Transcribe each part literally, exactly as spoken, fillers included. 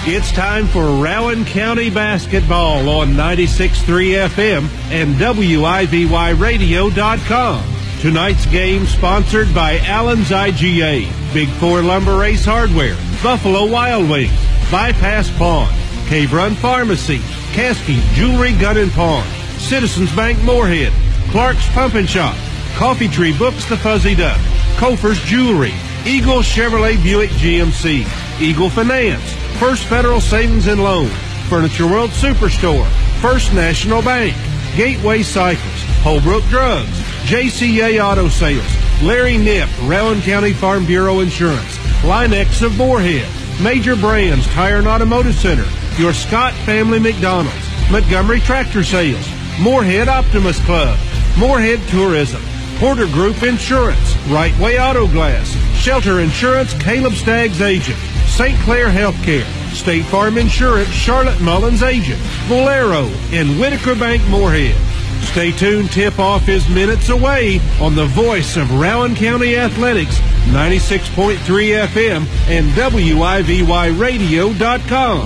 It's time for Rowan County basketball on ninety-six point three F M and W I V Y radio dot com. Tonight's game sponsored by Allen's I G A, Big Four Lumber Ace Hardware, Buffalo Wild Wings, Bypass Pawn, Cave Run Pharmacy, Caskey Jewelry Gun and Pawn, Citizens Bank Moorhead, Clark's Pump and Shop, Coffee Tree Books The Fuzzy Duck, Kofer's Jewelry, Eagle Chevrolet Buick G M C, Eagle Finance, First Federal Savings and Loan, Furniture World Superstore, First National Bank, Gateway Cycles, Holbrook Drugs, J C A Auto Sales, Larry Nip, Rowan County Farm Bureau Insurance, Linex of Moorhead, Major Brands Tire and Automotive Center, your Scott Family McDonald's, Montgomery Tractor Sales, Moorhead Optimus Club, Moorhead Tourism, Porter Group Insurance, Right Way Auto Glass, Shelter Insurance, Caleb Staggs Agent, Saint Clair Healthcare, State Farm Insurance, Charlotte Mullins Agent, Bolero, and Whitaker Bank Moorhead. Stay tuned, tip-off is minutes away on the voice of Rowan County Athletics, ninety-six point three F M and W I V Y radio dot com.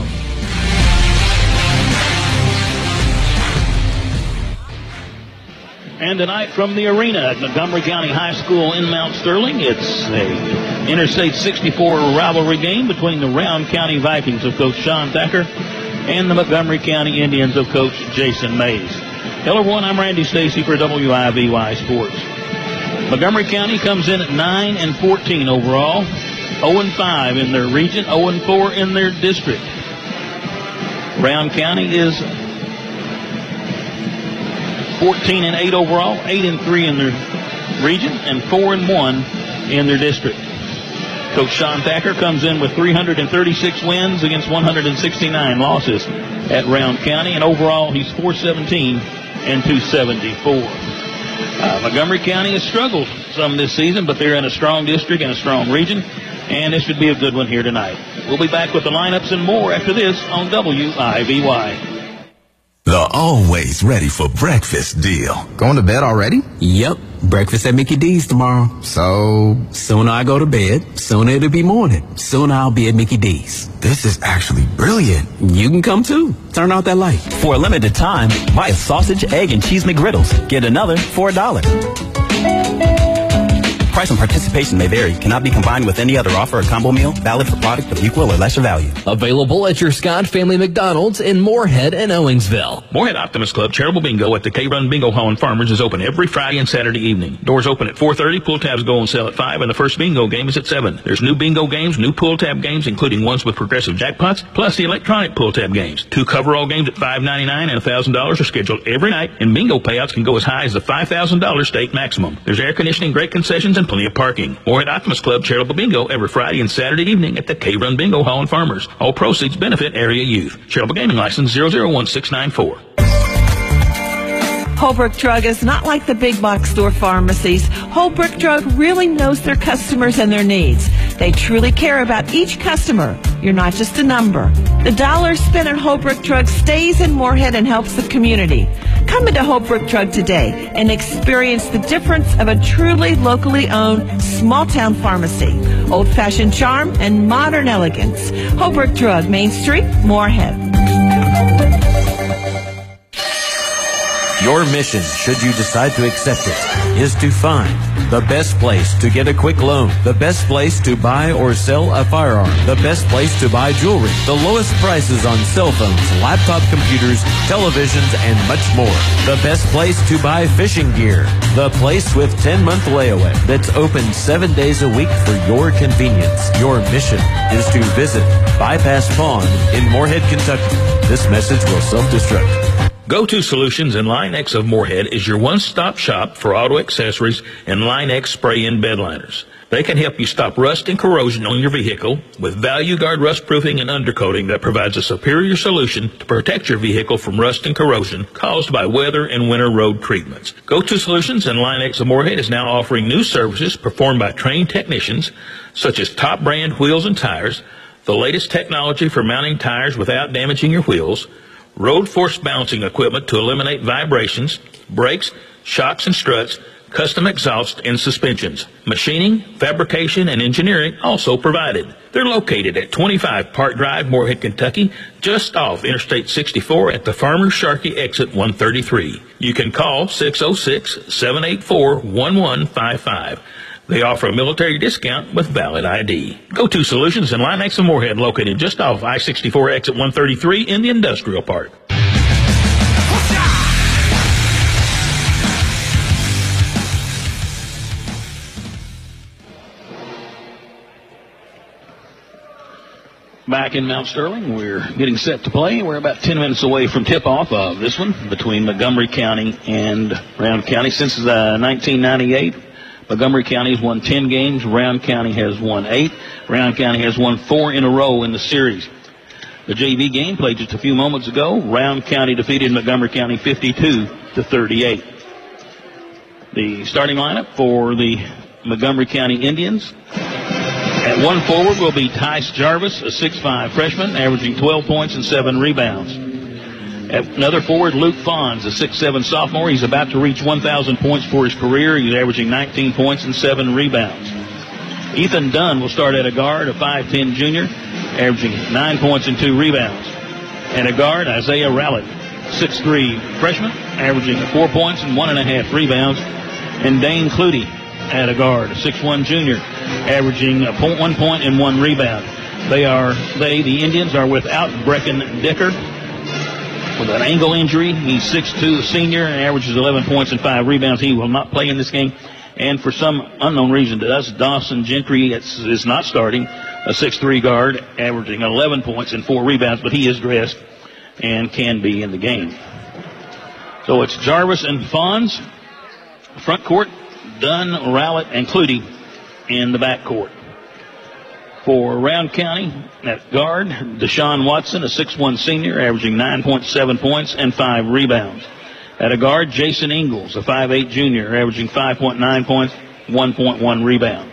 And tonight from the arena at Montgomery County High School in Mount Sterling, it's a Interstate sixty-four rivalry game between the Rowan County Vikings of Coach Sean Thacker and the Montgomery County Indians of Coach Jason Mays. Hello everyone, I'm Randy Stacy for W I V Y Sports. Montgomery County comes in at nine and fourteen overall, oh and five in their region, oh and four in their district. Rowan County is fourteen and eight overall, eight and three in their region, and four and one in their district. Coach Sean Thacker comes in with three hundred thirty-six wins against one hundred sixty-nine losses at Rowan County, and overall he's four seventeen and two seventy-four. Uh, Montgomery County has struggled some this season, but they're in a strong district and a strong region, and this should be a good one here tonight. We'll be back with the lineups and more after this on W I V Y. The always ready for breakfast deal. Going to bed already? Yep. Breakfast at Mickey D's tomorrow. So? Sooner I go to bed, sooner it'll be morning. Sooner I'll be at Mickey D's. This is actually brilliant. You can come too. Turn out that light. For a limited time, buy a sausage, egg, and cheese McGriddles. Get another for a dollar. Price and participation may vary. Cannot be combined with any other offer or combo meal. Valid for product of equal or lesser value. Available at your Scott Family McDonald's in Moorhead and Owensville. Moorhead Optimus Club Charitable Bingo at the K-Run Bingo Hall in Farmers is open every Friday and Saturday evening. Doors open at four thirty, pull tabs go on sale at five, and the first bingo game is at seven. There's new bingo games, new pull tab games, including ones with progressive jackpots, plus the electronic pull tab games. Two coverall games at five ninety-nine and one thousand dollars are scheduled every night, and bingo payouts can go as high as the five thousand dollars state maximum. There's air conditioning, great concessions, and plenty of parking. Moorhead Optimus Club Charitable Bingo every Friday and Saturday evening at the K-Run Bingo Hall in Farmers. All proceeds benefit area youth. Charitable Gaming License zero zero one six nine four. Holbrook Drug is not like the big box store pharmacies. Holbrook Drug really knows their customers and their needs. They truly care about each customer. You're not just a number. The dollar spent at Holbrook Drug stays in Moorhead and helps the community. Come into Holbrook Drug today and experience the difference of a truly locally owned small-town pharmacy. Old-fashioned charm and modern elegance. Holbrook Drug, Main Street, Moorhead. Your mission, should you decide to accept it, is to find the best place to get a quick loan, the best place to buy or sell a firearm, the best place to buy jewelry, the lowest prices on cell phones, laptop computers, televisions, and much more. The best place to buy fishing gear, the place with ten-month layaway that's open seven days a week for your convenience. Your mission is to visit Bypass Pawn in Moorhead, Kentucky. This message will self-destruct. Go-To Solutions in Line X of Moorhead is your one-stop shop for auto accessories and Line X spray-in bed liners. They can help you stop rust and corrosion on your vehicle with Value Guard rust proofing and undercoating that provides a superior solution to protect your vehicle from rust and corrosion caused by weather and winter road treatments. Go-To Solutions in Line X of Moorhead is now offering new services performed by trained technicians such as top brand wheels and tires, the latest technology for mounting tires without damaging your wheels, road force balancing equipment to eliminate vibrations, brakes, shocks and struts, custom exhaust and suspensions. Machining, fabrication, and engineering also provided. They're located at twenty-five Park Drive, Moorhead, Kentucky, just off Interstate sixty-four at the Farmers Sharkey exit one thirty-three. You can call six oh six, seven eight four, one one five five. They offer a military discount with valid I D. Go-To Solutions in Linex and Moorhead, located just off I sixty-four exit one thirty-three in the industrial park. Back in Mount Sterling, we're getting set to play. We're about ten minutes away from tip-off of this one between Montgomery County and Round County. Since uh, nineteen ninety-eight, Montgomery County has won ten games. Round County has won eight. Round County has won four in a row in the series. The J V game played just a few moments ago. Round County defeated Montgomery County fifty-two to thirty-eight. The starting lineup for the Montgomery County Indians. At one forward will be Tice Jarvis, a six five freshman, averaging twelve points and seven rebounds. At another forward, Luke Fons, a six seven sophomore. He's about to reach one thousand points for his career. He's averaging nineteen points and seven rebounds. Ethan Dunn will start at a guard, a five ten junior, averaging nine points and two rebounds. At a guard, Isaiah Rowlett, six three freshman, averaging four points and one and a half rebounds. And Dane Clutie at a guard, a six one junior, averaging a point, one point and one rebound. They are, they, the Indians, are without Brecken Decker with an ankle injury. He's six two, a senior, and averages eleven points and five rebounds. He will not play in this game. And for some unknown reason to us, Dawson Gentry is not starting, a six three guard, averaging eleven points and four rebounds, but he is dressed and can be in the game. So it's Jarvis and Fons, front court, Dunn, Rowlett, and Clutie in the back court. For Round County, at guard, Deshaun Watson, a six one senior, averaging nine point seven points and five rebounds. At a guard, Jason Ingalls, a five eight junior, averaging five point nine points, one point one rebound.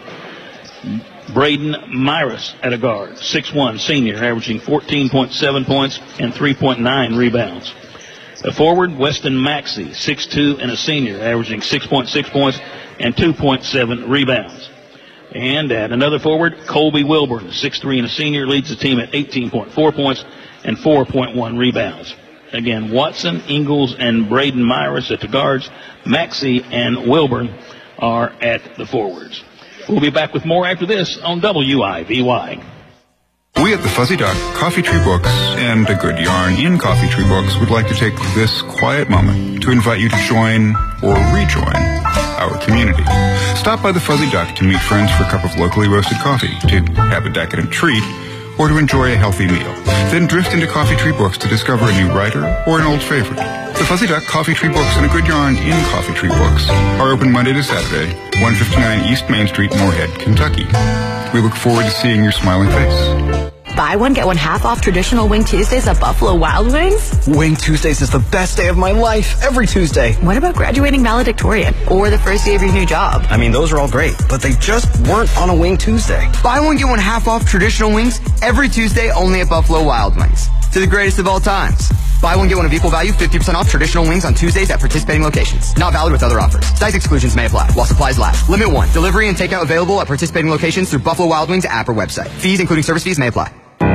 Braden Myris at a guard, six one senior, averaging fourteen point seven points and three point nine rebounds. A forward, Weston Maxey, six two and a senior, averaging six point six points and two point seven rebounds. And at another forward, Colby Wilburn, six three and a senior, leads the team at eighteen point four points and four point one rebounds. Again, Watson, Ingalls, and Braden Myris at the guards. Maxey and Wilburn are at the forwards. We'll be back with more after this on W I V Y. We at the Fuzzy Duck, Coffee Tree Books, and A Good Yarn in Coffee Tree Books would like to take this quiet moment to invite you to join or rejoin our community. Stop by the Fuzzy Duck to meet friends for a cup of locally roasted coffee, to have a decadent treat, or to enjoy a healthy meal. Then drift into Coffee Tree Books to discover a new writer or an old favorite. The Fuzzy Duck, Coffee Tree Books, and A Good Yarn in Coffee Tree Books are open Monday to Saturday, one fifty-nine East Main Street, Moorhead, Kentucky. We look forward to seeing your smiling face. Buy one, get one half off traditional Wing Tuesdays at Buffalo Wild Wings? Wing Tuesdays is the best day of my life, every Tuesday. What about graduating valedictorian or the first day of your new job? I mean, those are all great, but they just weren't on a Wing Tuesday. Buy one, get one half off traditional wings every Tuesday only at Buffalo Wild Wings. To the greatest of all times. Buy one, get one of equal value, fifty percent off traditional wings on Tuesdays at participating locations. Not valid with other offers. Size exclusions may apply while supplies last. Limit one. Delivery and takeout available at participating locations through Buffalo Wild Wings app or website. Fees, including service fees, may apply.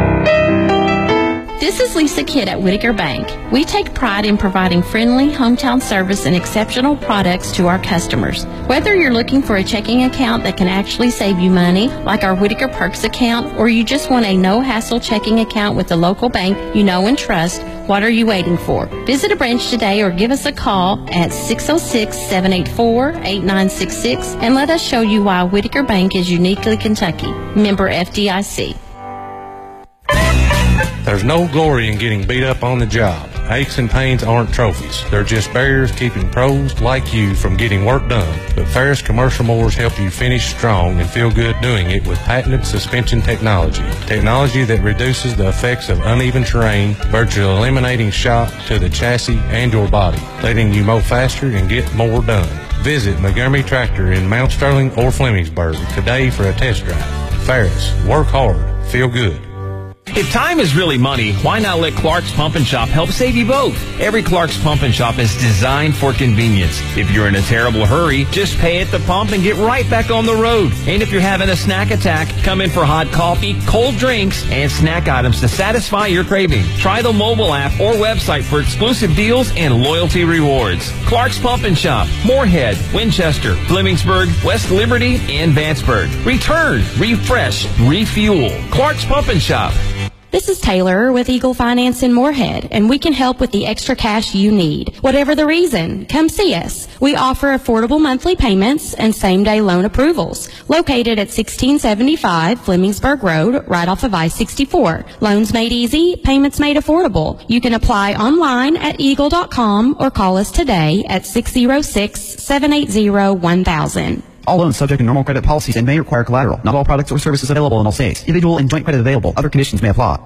This is Lisa Kidd at Whitaker Bank. We take pride in providing friendly hometown service and exceptional products to our customers. Whether you're looking for a checking account that can actually save you money, like our Whitaker Perks account, or you just want a no-hassle checking account with a local bank you know and trust, what are you waiting for? Visit a branch today or give us a call at six oh six, seven eight four, eight nine six six and let us show you why Whitaker Bank is uniquely Kentucky. Member F D I C. There's no glory in getting beat up on the job. Aches and pains aren't trophies. They're just barriers keeping pros like you from getting work done. But Ferris Commercial Mowers help you finish strong and feel good doing it with patented suspension technology. Technology that reduces the effects of uneven terrain, virtually eliminating shock to the chassis and your body, letting you mow faster and get more done. Visit Montgomery Tractor in Mount Sterling or Flemingsburg today for a test drive. Ferris, work hard, feel good. If time is really money, why not let Clark's Pump and Shop help save you both? Every Clark's Pump and Shop is designed for convenience. If you're in a terrible hurry, just pay at the pump and get right back on the road. And if you're having a snack attack, come in for hot coffee, cold drinks, and snack items to satisfy your craving. Try the mobile app or website for exclusive deals and loyalty rewards. Clark's Pump and Shop, Moorhead, Winchester, Flemingsburg, West Liberty, and Vanceburg. Return, refresh, refuel. Clark's Pump and Shop. This is Taylor with Eagle Finance in Moorhead, and we can help with the extra cash you need. Whatever the reason, come see us. We offer affordable monthly payments and same-day loan approvals. Located at sixteen seventy-five Flemingsburg Road, right off of I sixty-four. Loans made easy, payments made affordable. You can apply online at eagle dot com or call us today at six oh six, seven eight zero, one thousand. All loans subject to normal credit policies and may require collateral. Not all products or services available in all states. Individual and joint credit available. Other conditions may apply.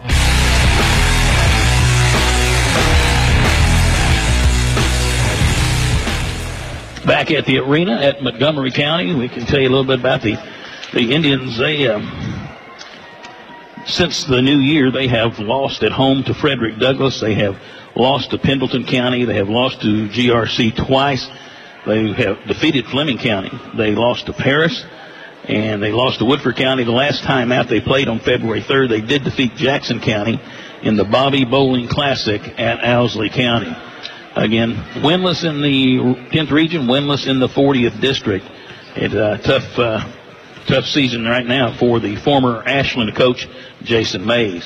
Back at the arena at Montgomery County, we can tell you a little bit about the the Indians. They um, since the new year, they have lost at home to Frederick Douglass. They have lost to Pendleton County. They have lost to G R C twice. They have defeated Fleming County. They lost to Paris, and they lost to Woodford County. The last time out they played on February third, they did defeat Jackson County in the Bobby Bowling Classic at Owsley County. Again, winless in the tenth region, winless in the fortieth district. It's a tough, uh, tough season right now for the former Ashland coach, Jason Mays.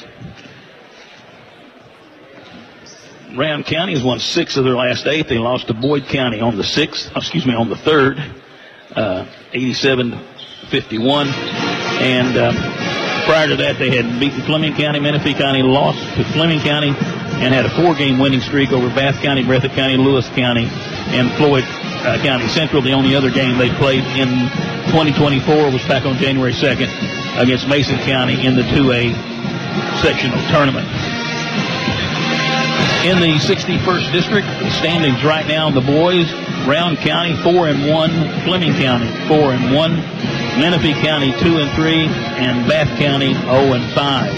Round County has won six of their last eight. They lost to Boyd County on the sixth, excuse me, on the third, uh, eighty-seven fifty-one. And uh, prior to that, they had beaten Fleming County. Menifee County lost to Fleming County and had a four-game winning streak over Bath County, Breathitt County, Lewis County, and Floyd uh, County Central. The only other game they played in twenty twenty-four was back on January second against Mason County in the two A sectional tournament. In the sixty-first district, the standings right now, the boys, Round County four and one, Fleming County four and one, Menifee County two and three, and Bath County oh and five.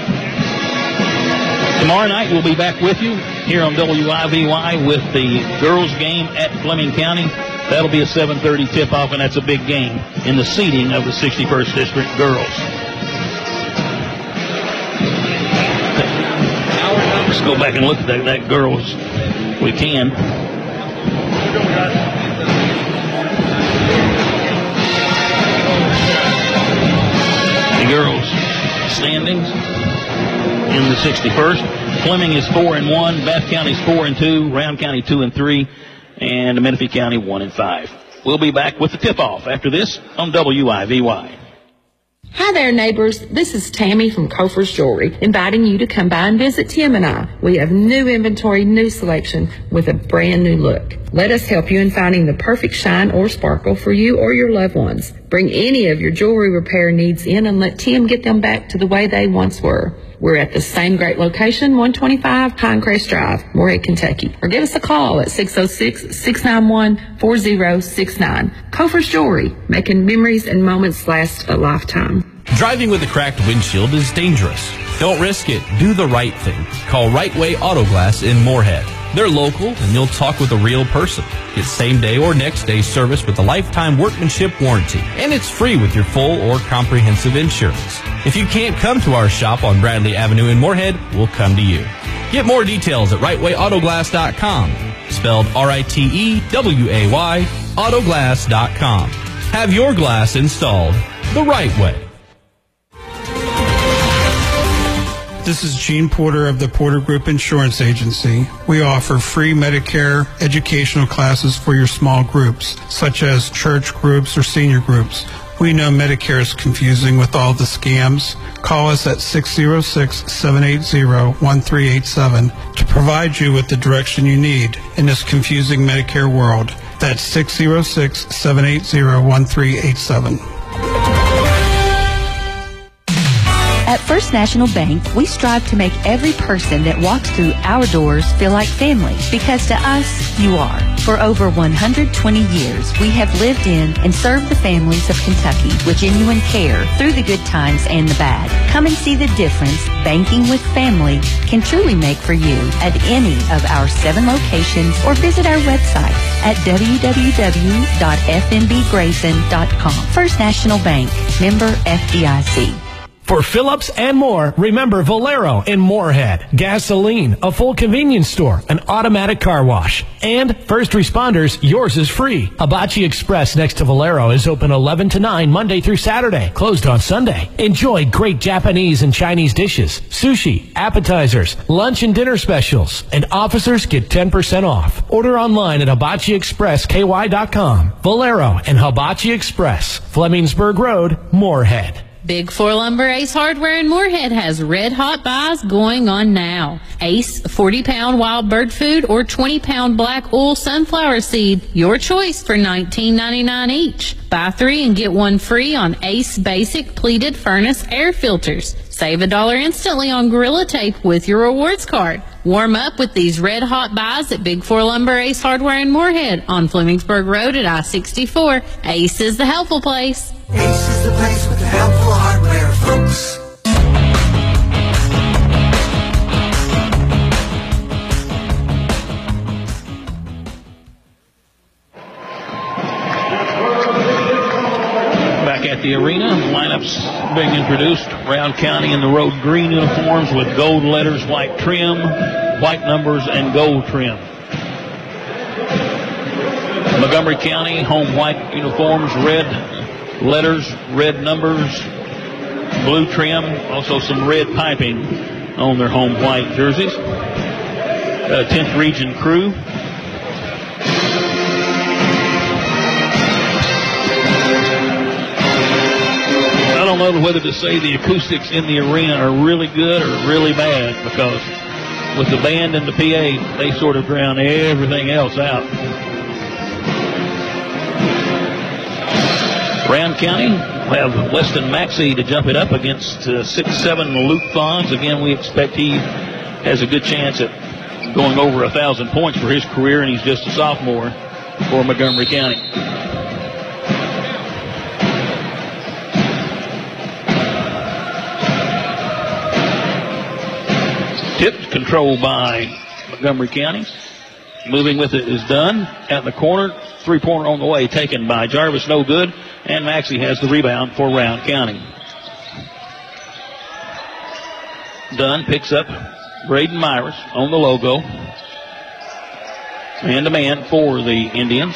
Tomorrow night we'll be back with you here on W I V Y with the girls game at Fleming County. That'll be a seven thirty tip-off, and that's a big game in the seeding of the sixty-first district girls. Let's go back and look at that, that girls. We can. The girls standings in the sixty-first. Fleming is four and one. Bath County's four and two. Round County two and three, and Menifee County one and five. We'll be back with the tip-off after this on W I V Y. Hi there, neighbors. This is Tammy from Kofer's Jewelry, inviting you to come by and visit Tim and I. We have new inventory, new selection with a brand new look. Let us help you in finding the perfect shine or sparkle for you or your loved ones. Bring any of your jewelry repair needs in and let Tim get them back to the way they once were. We're at the same great location, one twenty-five Pinecrest Drive, Moorhead, Kentucky. Or give us a call at six oh six, six nine one, four oh six nine. Kofer's Jewelry, making memories and moments last a lifetime. Driving with a cracked windshield is dangerous. Don't risk it. Do the right thing. Call Right Way Auto Glass in Moorhead. They're local, and you'll talk with a real person. Get same-day or next-day service with a lifetime workmanship warranty. And it's free with your full or comprehensive insurance. If you can't come to our shop on Bradley Avenue in Moorhead, we'll come to you. Get more details at right way auto glass dot com. Spelled R I T E W A Y, autoglass dot com. Have your glass installed the right way. This is Gene Porter of the Porter Group Insurance Agency. We offer free Medicare educational classes for your small groups, such as church groups or senior groups. We know Medicare is confusing with all the scams. Call us at six oh six, seven eight zero, one three eight seven to provide you with the direction you need in this confusing Medicare world. That's six oh six, seven eight zero, one three eight seven. At First National Bank, we strive to make every person that walks through our doors feel like family, because to us, you are. For over one hundred twenty years, we have lived in and served the families of Kentucky with genuine care through the good times and the bad. Come and see the difference banking with family can truly make for you at any of our seven locations, or visit our website at w w w dot f n b grayson dot com. First National Bank, member F D I C. For Phillips and more, remember Valero in Moorhead, gasoline, a full convenience store, an automatic car wash, and first responders, yours is free. Hibachi Express next to Valero is open eleven to nine Monday through Saturday, closed on Sunday. Enjoy great Japanese and Chinese dishes, sushi, appetizers, lunch and dinner specials, and officers get ten percent off. Order online at hibachi express k y dot com. Valero and Hibachi Express, Flemingsburg Road, Moorhead. Big Four Lumber Ace Hardware in Moorhead has red hot buys going on now. Ace forty pound wild bird food or twenty pound black oil sunflower seed, your choice for nineteen ninety-nine each. Buy three and get one free on Ace Basic Pleated Furnace air filters. Save a dollar instantly on Gorilla Tape with your rewards card. Warm up with these red hot buys at Big Four Lumber Ace Hardware in Moorhead on Flemingsburg Road at I sixty-four. Ace is the helpful place. Ace is the place with the helpful hardware, folks. Back at the arena, lineups being introduced. Round County in the road green uniforms with gold letters, white trim, white numbers, and gold trim. Montgomery County, home white uniforms, red letters, red numbers, blue trim, also some red piping on their home white jerseys. Uh, tenth Region crew. I don't know whether to say the acoustics in the arena are really good or really bad, because with the band and the P A, they sort of drown everything else out. Round County will have Weston Maxey to jump it up against uh, six seven Luke Fons. Again, we expect he has a good chance at going over a thousand points for his career, and he's just a sophomore for Montgomery County. Tipped, controlled by Montgomery County. Moving with it is Dunn at the corner. Three-pointer on the way, taken by Jarvis, no good. And Maxey has the rebound for Round County. Dunn picks up Braden Myers on the logo. Man-to-man for the Indians.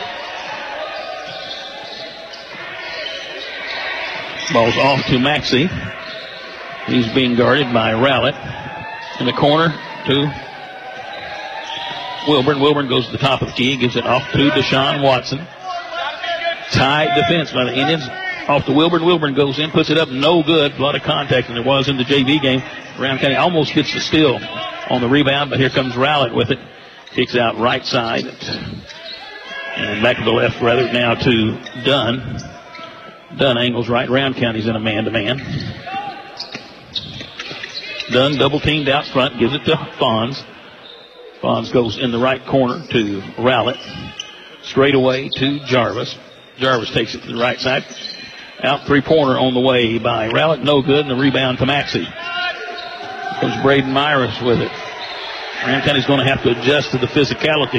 Ball's off to Maxey. He's being guarded by Rowlett. In the corner to Wilburn. Wilburn goes to the top of the key, gives it off to Deshaun Watson. Tight defense by the Indians. Off to Wilburn. Wilburn goes in, puts it up, no good. A lot of contact than there was in the J V game. Round County almost gets the steal on the rebound, but here comes Rowlett with it. Kicks out right side. And back to the left, rather, now to Dunn. Dunn angles right. Round County's in a man-to-man. Dunn double teamed out front, gives it to Fons. Fons goes in the right corner to Rowlett. Straight away to Jarvis. Jarvis takes it to the right side. Out three-pointer on the way by Rowlett. No good, and the rebound to Maxey. Comes Braden Myers with it. Round County's going to have to adjust to the physicality.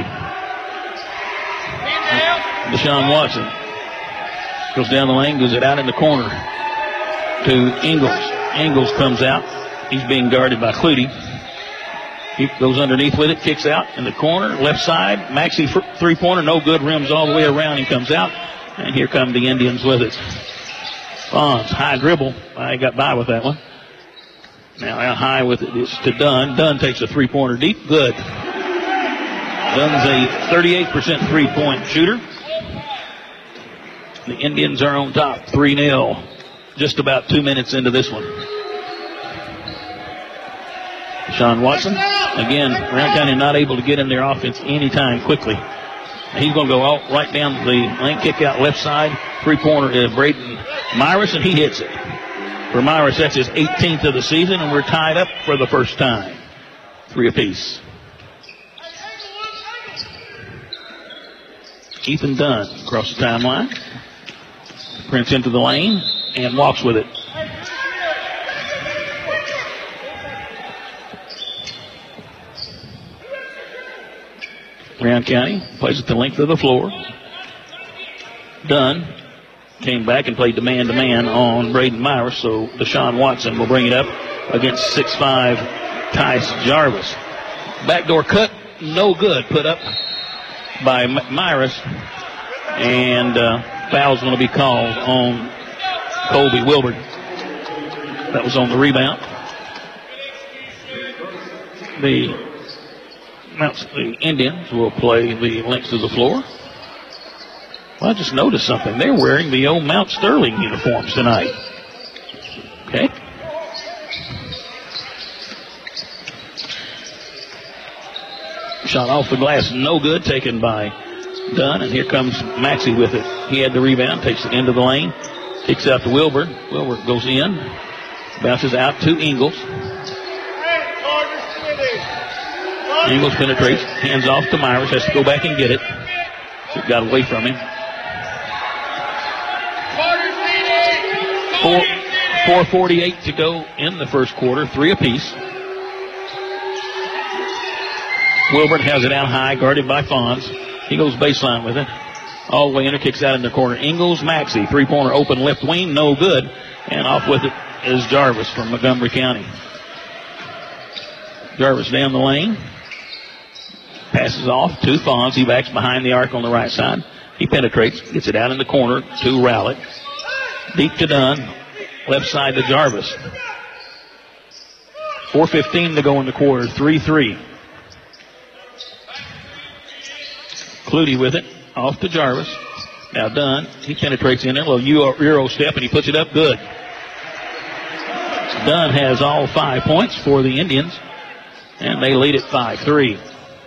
Deshaun Watson goes down the lane, goes it out in the corner to Ingles. Ingles comes out. He's being guarded by Clutie. He goes underneath with it, kicks out in the corner, left side. Maxey three-pointer, no good, rims all the way around. He comes out, and here come the Indians with it. Fons, high dribble. I got by with that one. Now out high with it is to Dunn. Dunn takes a three-pointer deep, good. Dunn's a thirty-eight percent three-point shooter. The Indians are on top, three nil. Just about two minutes into this one. Sean Watson. Again, Round County not able to get in their offense anytime quickly. He's going to go all right down the lane, kick out left side. Three-pointer is Braden Myers, and he hits it. For Myers, that's his eighteenth of the season, and we're tied up for the first time. Three apiece. Ethan Dunn across the timeline. Prints into the lane and walks with it. Brown County plays at the length of the floor. Dunn came back and played the man-to-man on Braden Myers, so Deshaun Watson will bring it up against six five Tice Jarvis. Backdoor cut, no good, put up by Myers, and uh, foul's going to be called on Colby Wilbur. That was on the rebound. The Mount, the Indians will play the length of the floor. Well, I just noticed something. They're wearing the old Mount Sterling uniforms tonight. Okay. Shot off the glass, no good, taken by Dunn, and here comes Maxey with it. He had the rebound, takes it into the lane, kicks out to Wilbur. Wilbur goes in, bounces out to Ingles. Ingles penetrates, hands off to Myers, has to go back and get it. It got away from him. four forty-eight to go in the first quarter, three apiece. Wilbur has it out high, guarded by Fonz. He goes baseline with it. All the way in, kicks out in the corner. Ingles, Maxey, three-pointer open left wing, no good. And off with it is Jarvis from Montgomery County. Jarvis down the lane. Passes off to Fonz. He backs behind the arc on the right side. He penetrates, gets it out in the corner to Rowlett. Deep to Dunn. Left side to Jarvis. four fifteen to go in the quarter. three three. Clutie with it. Off to Jarvis. Now Dunn. He penetrates in there. A little Euro step, and he puts it up good. Dunn has all five points for the Indians, and they lead at five three.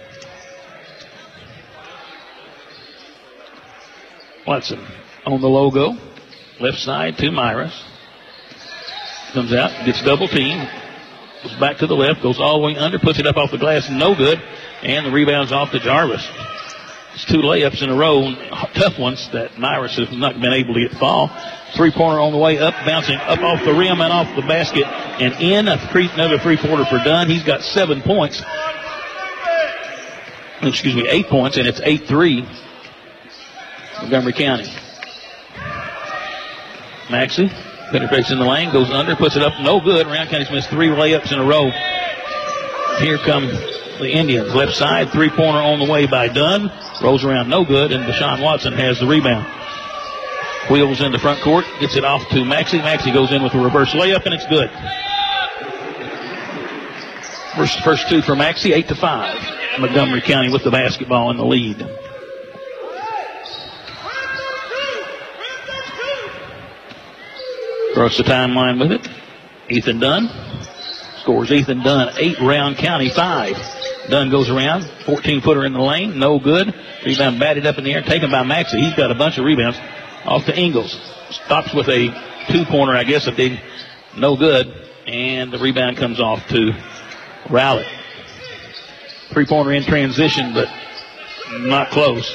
Watson on the logo. Left side to Myers. Comes out, gets double teamed. Goes back to the left, goes all the way under, puts it up off the glass, no good. And the rebound's off to Jarvis. It's two layups in a row, tough ones that Myers has not been able to get fall. Three-pointer on the way up, bouncing up off the rim and off the basket. And in, another three-pointer for Dunn. He's got seven points. Excuse me, eight points, and it's eight three. Montgomery County. Maxey penetrates in the lane, goes under, puts it up, no good. Round County's missed three layups in a row. Here come the Indians. Left side, three-pointer on the way by Dunn. Rolls around, no good, and Deshaun Watson has the rebound. Wheels into front court, gets it off to Maxey. Maxey goes in with a reverse layup, and it's good. First, first two for Maxey, eight to five. Montgomery County with the basketball in the lead. Across the timeline with it. Ethan Dunn. Scores Ethan Dunn, eight, Round County, five. Dunn goes around, fourteen-footer in the lane, no good. Rebound batted up in the air, taken by Maxey. He's got a bunch of rebounds. Off to Ingles. Stops with a two-pointer, I guess, a big, no good. And the rebound comes off to Rowlett. Three-pointer in transition, but not close.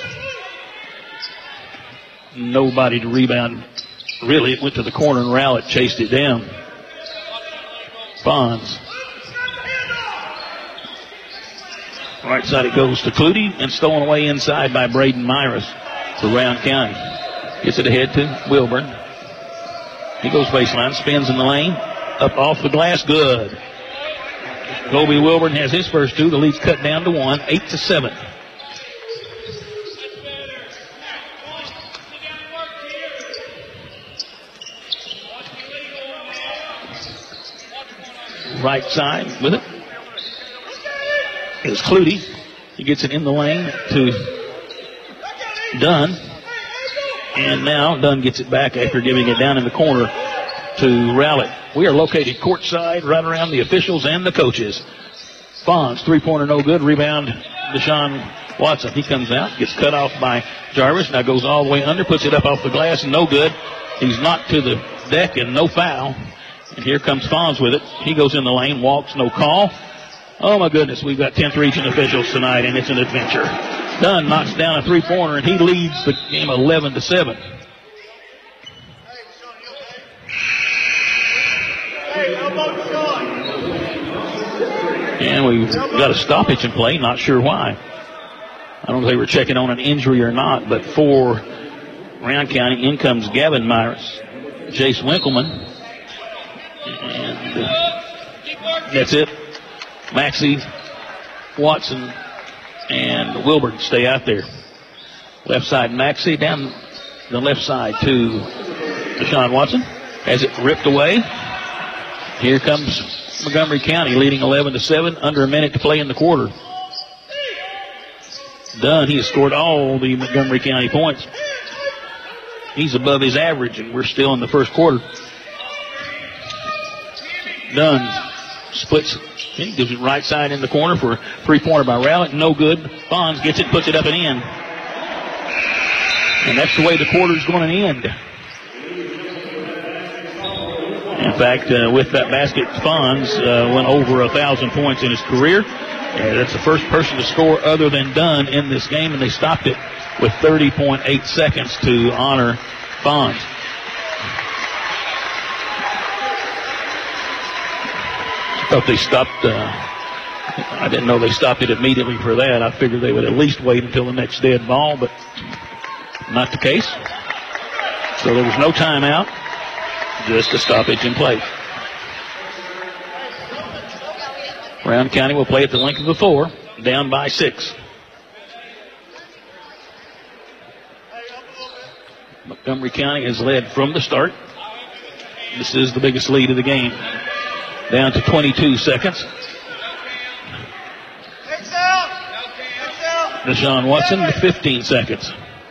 Nobody to rebound. Really, it went to the corner and Rowlett chased it down. Fonz. Right side it goes to Clutie and stolen away inside by Braden Myers for Round County. Gets it ahead to Wilburn. He goes baseline, spins in the lane, up off the glass, good. Colby Wilburn has his first two. The lead's cut down to one, eight to seven. Right side with it is Clutie. He gets it in the lane to Dunn. And now Dunn gets it back after giving it down in the corner to Rowlett. We are located courtside right around the officials and the coaches. Fonz, three-pointer no good. Rebound, Deshaun Watson. He comes out, gets cut off by Jarvis. Now goes all the way under, puts it up off the glass, no good. He's knocked to the deck and no foul. And here comes Fonz with it. He goes in the lane, walks, no call. Oh, my goodness, we've got tenth region officials tonight, and it's an adventure. Dunn knocks down a three-pointer, and he leads the game eleven to seven. And we've got a stoppage in play, not sure why. I don't know if they were checking on an injury or not, but for Round County, in comes Gavin Myers, Jace Winkleman, and uh, that's it. Maxey, Watson, and Wilbur stay out there. Left side Maxey, down the left side to Deshaun Watson. Has it ripped away. Here comes Montgomery County leading eleven to seven, under a minute to play in the quarter. Dunn, he has scored all the Montgomery County points. He's above his average, and we're still in the first quarter. Dunn splits. He gives it right side in the corner for a three-pointer by Rowlett. No good. Fonz gets it, puts it up and in. And that's the way the quarter's going to end. In fact, uh, with that basket, Fonz uh, went over a thousand points in his career. And that's the first person to score other than Dunn in this game, and they stopped it with thirty point eight seconds to honor Fonz. I thought they stopped. Uh, I didn't know they stopped it immediately for that. I figured they would at least wait until the next dead ball, but not the case. So there was no timeout, just a stoppage in play. Round County will play at the length of the floor, down by six. Montgomery County has led from the start. This is the biggest lead of the game. Down to twenty-two seconds. Deshaun Watson with fifteen seconds.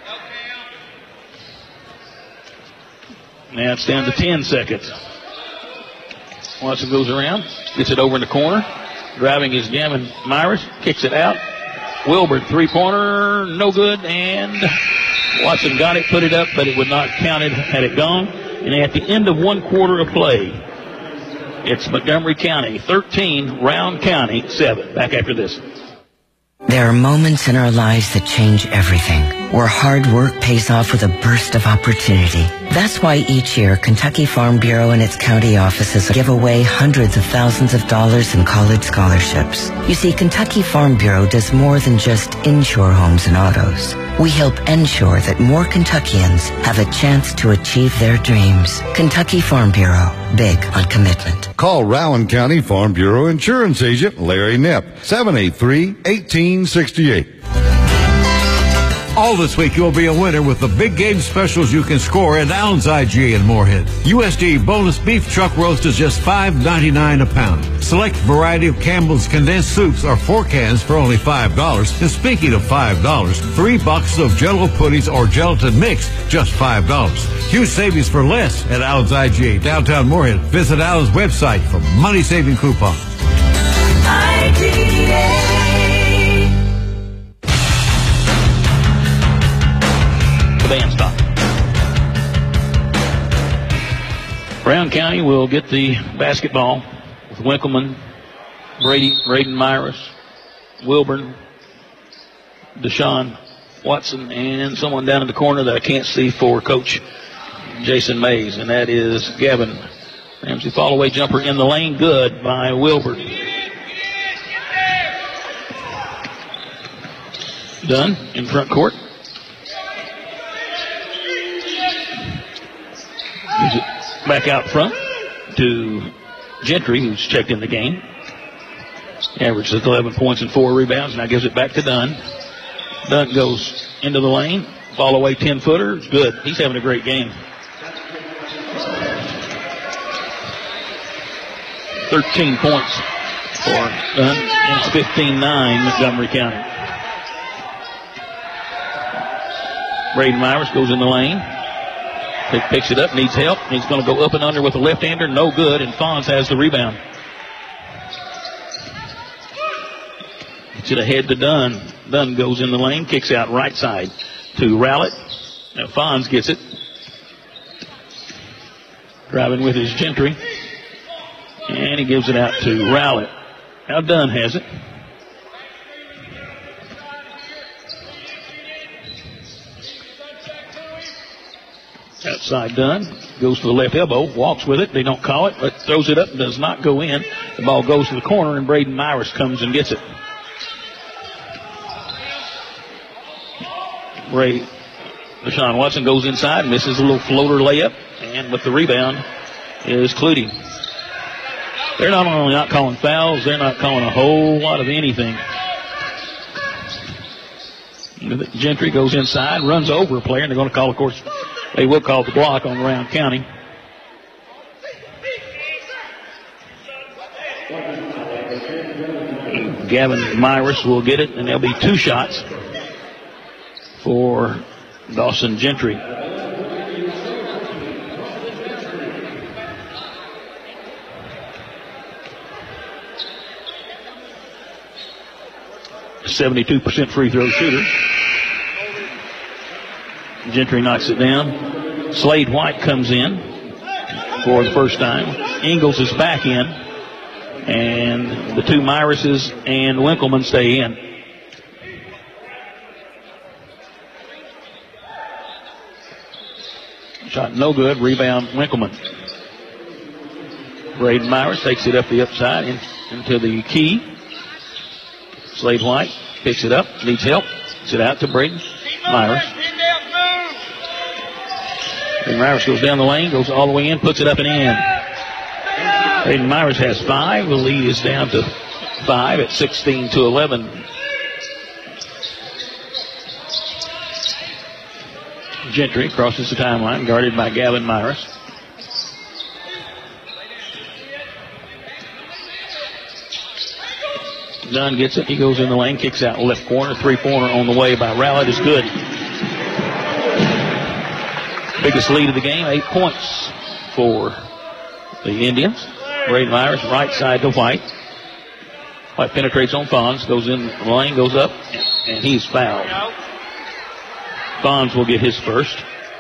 Now it's down to ten seconds. Watson goes around, gets it over in the corner. Driving is Gavin Myers, kicks it out. Wilbur, three-pointer, no good, and Watson got it, put it up, but it would not count it had it gone. And at the end of one quarter of play, it's Montgomery County thirteen, Round County seven. Back after this. There are moments in our lives that change everything, where hard work pays off with a burst of opportunity. That's why each year, Kentucky Farm Bureau and its county offices give away hundreds of thousands of dollars in college scholarships. You see, Kentucky Farm Bureau does more than just insure homes and autos. We help ensure that more Kentuckians have a chance to achieve their dreams. Kentucky Farm Bureau, big on commitment. Call Rowan County Farm Bureau Insurance Agent Larry Knepp, seven eight three, one eight six eight. All this week, you'll be a winner with the big game specials you can score at Allen's I G in Moorhead. U S D bonus beef chuck roast is just five ninety-nine a pound. Select variety of Campbell's condensed soups are four cans for only five dollars. And speaking of five dollars, three boxes of Jell-O puddings or gelatin mix, just five dollars. Huge savings for less at Allen's I G, downtown Moorhead. Visit Allen's website for money-saving coupons. I G A. Band stop. Brown County will get the basketball with Winkleman, Brady, Braden Myers, Wilburn, Deshaun Watson, and someone down in the corner that I can't see for Coach Jason Mays, and that is Gavin Ramsey. Fall away jumper in the lane, good by Wilburn. Dunn in front court. Gives it back out front to Gentry, who's checked in the game. Averages eleven points and four rebounds. Now gives it back to Dunn. Dunn goes into the lane. Fall away ten-footer. Good. He's having a great game. thirteen points for Dunn. And it's fifteen nine Montgomery County. Braden Myers goes in the lane. Picks it up, needs help. He's going to go up and under with a left-hander. No good, and Fonz has the rebound. Gets it ahead to Dunn. Dunn goes in the lane, kicks out right side to Rowlett. Now Fonz gets it. Driving with his Gentry. And he gives it out to Rowlett. Now Dunn has it. Outside Dunn. Goes to the left elbow. Walks with it. They don't call it, but throws it up and does not go in. The ball goes to the corner, and Braden Myers comes and gets it. Ray Deshaun Watson goes inside, misses a little floater layup, and with the rebound is Clutie. They're not only not calling fouls, they're not calling a whole lot of anything. Gentry goes inside, runs over a player, and they're going to call, of course, they will call the block on Round County. Gavin Myers will get it, and there'll be two shots for Dawson Gentry. seventy-two percent free throw shooter. Gentry knocks it down. Slade White comes in for the first time. Ingles is back in. And the two Myrises and Winkleman stay in. Shot no good. Rebound Winkleman. Braden Myers takes it up the upside in, into the key. Slade White picks it up. Needs help. Gets it out to Braden Myers. Braden Myers goes down the lane. Goes all the way in. Puts it up and in. Braden Myers has five. The lead is down to five at sixteen to eleven. Gentry crosses the timeline, guarded by Gavin Myers. Dunn gets it. He goes in the lane, kicks out left corner. Three-pointer on the way by Rowlett is good. Biggest lead of the game, eight points for the Indians. Braden Myers, right side to White. White penetrates on Fonz, goes in the lane, goes up, and he's fouled. Fonz will get his first.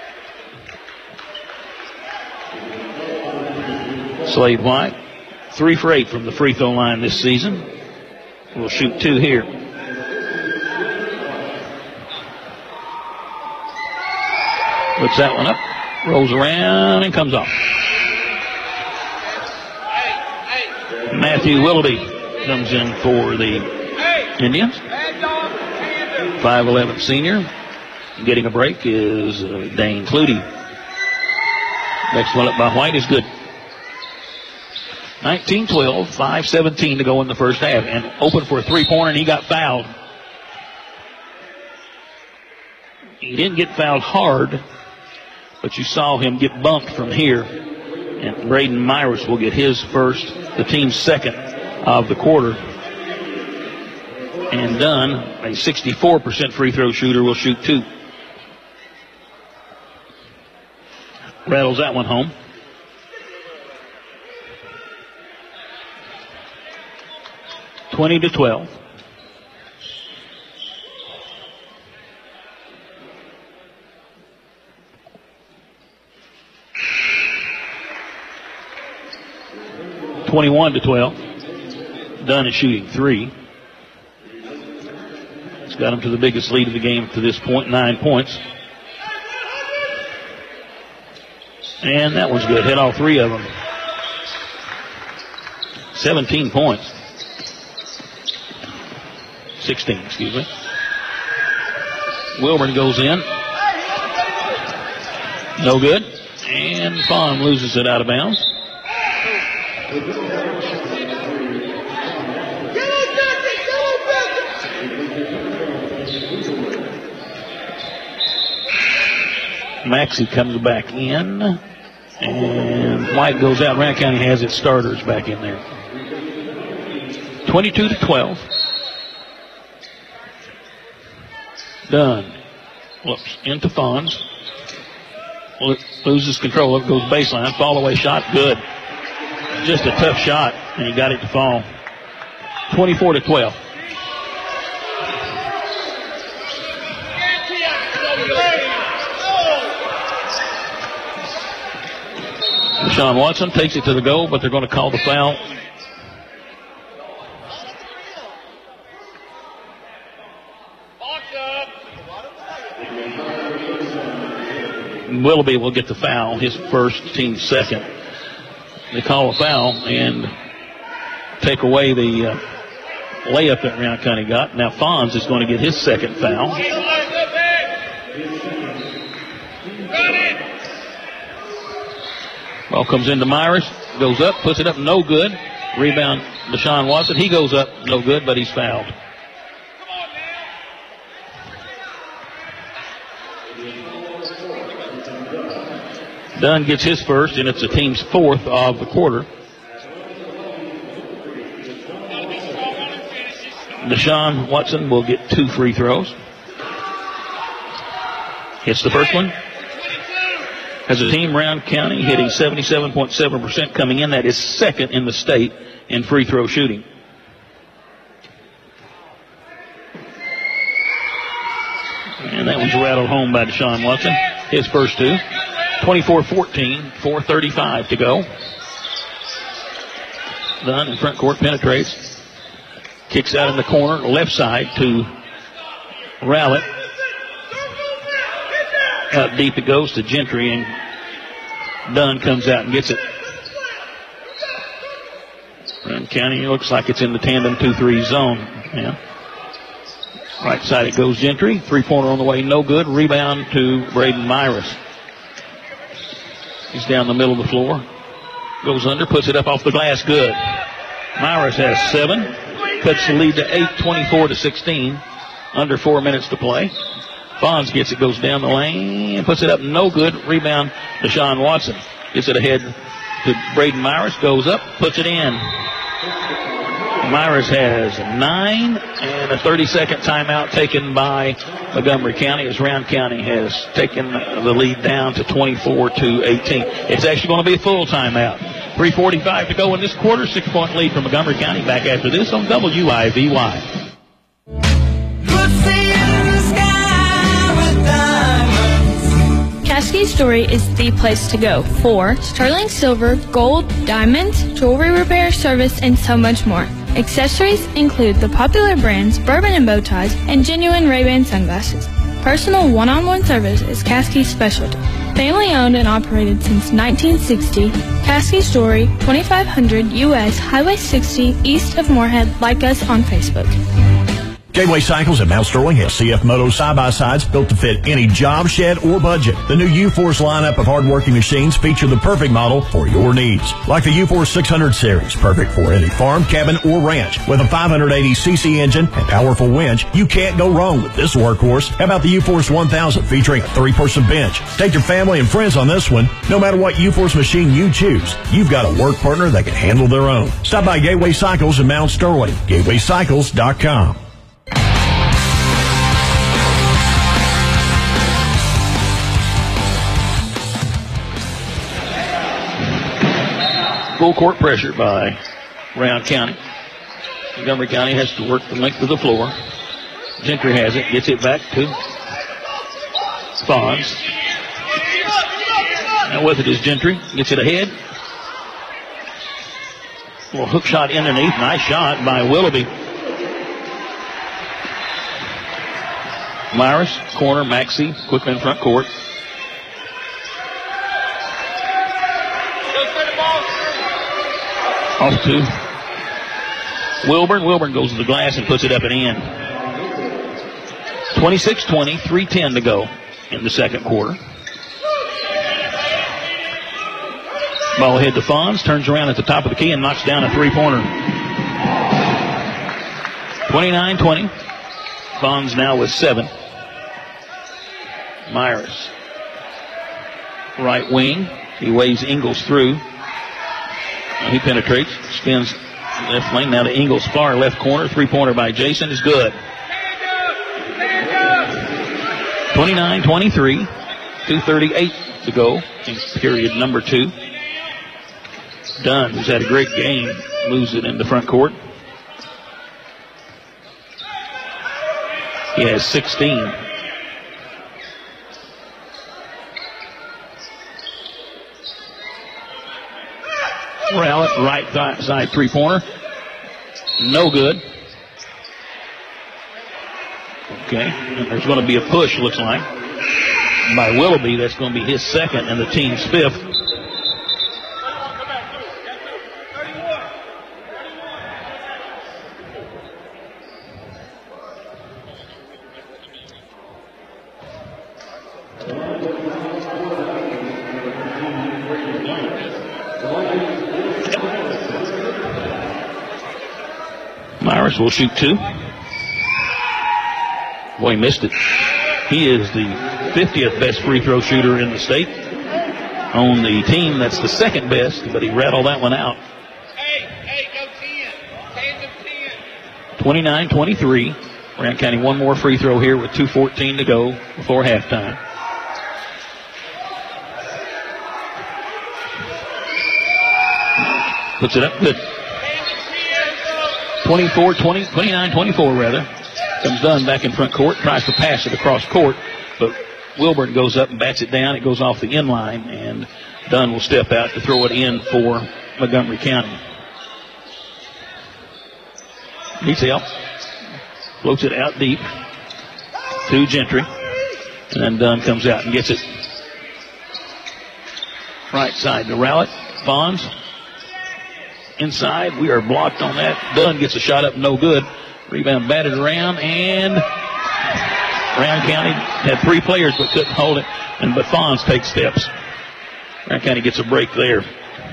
Slade White, three for eight from the free throw line this season. We'll shoot two here. Puts that one up, rolls around, and comes off. Matthew Willoughby comes in for the Indians. five eleven senior. Getting a break is uh, Dane Clutie. Next one up by White is good. nineteen twelve, five seventeen to go in the first half. And open for a three-pointer, and he got fouled. He didn't get fouled hard, but you saw him get bumped from here. And Braden Myers will get his first, the team's second of the quarter. And Dunn, a sixty-four percent free throw shooter, will shoot two. Rattles that one home. twenty to twelve. twenty-one to twelve. Dunn is shooting three. It's got him to the biggest lead of the game to this point, nine points. And that one's good. Hit all three of them. seventeen points. sixteen, excuse me. Wilburn goes in. No good. And Fawn loses it out of bounds. Maxey comes back in, and White goes out. Round County has its starters back in there. twenty-two to twelve. Dunn. Whoops. Into Fonz. Loses control of it, goes baseline. Fall away shot. Good. Just a tough shot, and he got it to fall. twenty-four to twelve. Deshaun Watson takes it to the goal, but they're going to call the foul. Willoughby will get the foul, his first, team's second. They call a foul and take away the uh, layup that Round County got. Now Fonz is going to get his second foul. Ball comes into Myers, goes up, puts it up, no good. Rebound, Deshaun Watson. He goes up, no good, but he's fouled. Dunn gets his first, and it's the team's fourth of the quarter. Deshaun Watson will get two free throws. Hits the first one. As a team, Round County hitting seventy-seven point seven percent coming in. That is second in the state in free throw shooting. And that one's rattled home by Deshaun Watson. His first two. twenty-four fourteen, four thirty-five to go. Dunn in front court penetrates. Kicks out in the corner, left side to Rowlett. Out deep it goes to Gentry, and Dunn comes out and gets it. Round County looks like it's in the tandem two three zone. Yeah. Right side it goes Gentry. Three-pointer on the way, no good. Rebound to Braden Myers. He's down the middle of the floor. Goes under, puts it up off the glass, good. Myers has seven. Cuts the lead to eight, twenty-four to sixteen. Under four minutes to play. Fonz gets it, goes down the lane, puts it up, no good. Rebound, Deshaun Watson. Gets it ahead to Braden Myers, goes up, puts it in. Myers has nine, and a thirty-second timeout taken by Montgomery County as Round County has taken the lead down to twenty-four to eighteen. It's actually going to be a full timeout. three forty-five to go in this quarter. Six-point lead for Montgomery County. Back after this on W I V Y. Caskey Story is the place to go for sterling silver, gold, diamonds, jewelry repair service, and so much more. Accessories include the popular brands Bourbon and Bow Ties and genuine Ray-Ban sunglasses. Personal one-on-one service is Caskey's specialty. Family owned and operated since nineteen sixty, Caskey Story, twenty-five hundred U S Highway sixty, east of Moorhead. Like us on Facebook. Gateway Cycles at Mount Sterling has C F Moto side-by-sides built to fit any job, shed, or budget. The new U-Force lineup of hard-working machines feature the perfect model for your needs. Like the U-Force six hundred series, perfect for any farm, cabin, or ranch. With a five hundred eighty c c engine and powerful winch, you can't go wrong with this workhorse. How about the U-Force one thousand featuring a three-person bench? Take your family and friends on this one. No matter what U-Force machine you choose, you've got a work partner that can handle their own. Stop by Gateway Cycles in Mount Sterling. gateway cycles dot com. Full court pressure by Round County. Montgomery County has to work the length of the floor. Gentry has it, gets it back to Fonz. Now with it is Gentry, gets it ahead. A little hook shot underneath, nice shot by Willoughby. Myers, corner, Maxey, quickly in front court. Off to Wilburn. Wilburn goes to the glass and puts it up and in. twenty-six twenty, three ten to go in the second quarter. Ball ahead to Fonz, turns around at the top of the key and knocks down a three-pointer. twenty-nine twenty. Fonz now with seven. Myers. Right wing. He waves Ingles through. He penetrates, spins left lane. Now to Ingles' far left corner. Three-pointer by Jason is good. twenty-nine twenty-three. two thirty-eight to go in period number two. Dunn, who's had a great game, moves it into front court. He has sixteen. Rowlett, right th- side three-pointer. No good. Okay, and there's going to be a push, looks like, by Willoughby. That's going to be his second and the team's fifth. Myers will shoot two. Boy, he missed it. He is the fiftieth best free throw shooter in the state. On the team, that's the second best, but he rattled that one out. twenty-nine twenty-three. Grant County one more free throw here with two fourteen to go before halftime. Puts it up good. twenty-four twenty, twenty-nine twenty-four rather. Comes Dunn back in front court, tries to pass it across court, but Wilburn goes up and bats it down. It goes off the end line, and Dunn will step out to throw it in for Montgomery County. Needs help. Floats it out deep to Gentry, and then Dunn comes out and gets it. Right side to Rowlett. Bonds. Inside, we are blocked on that. Dunn gets a shot up, no good. Rebound batted around, and Brown County had three players but couldn't hold it, and but Fonz takes steps. Brown County gets a break there.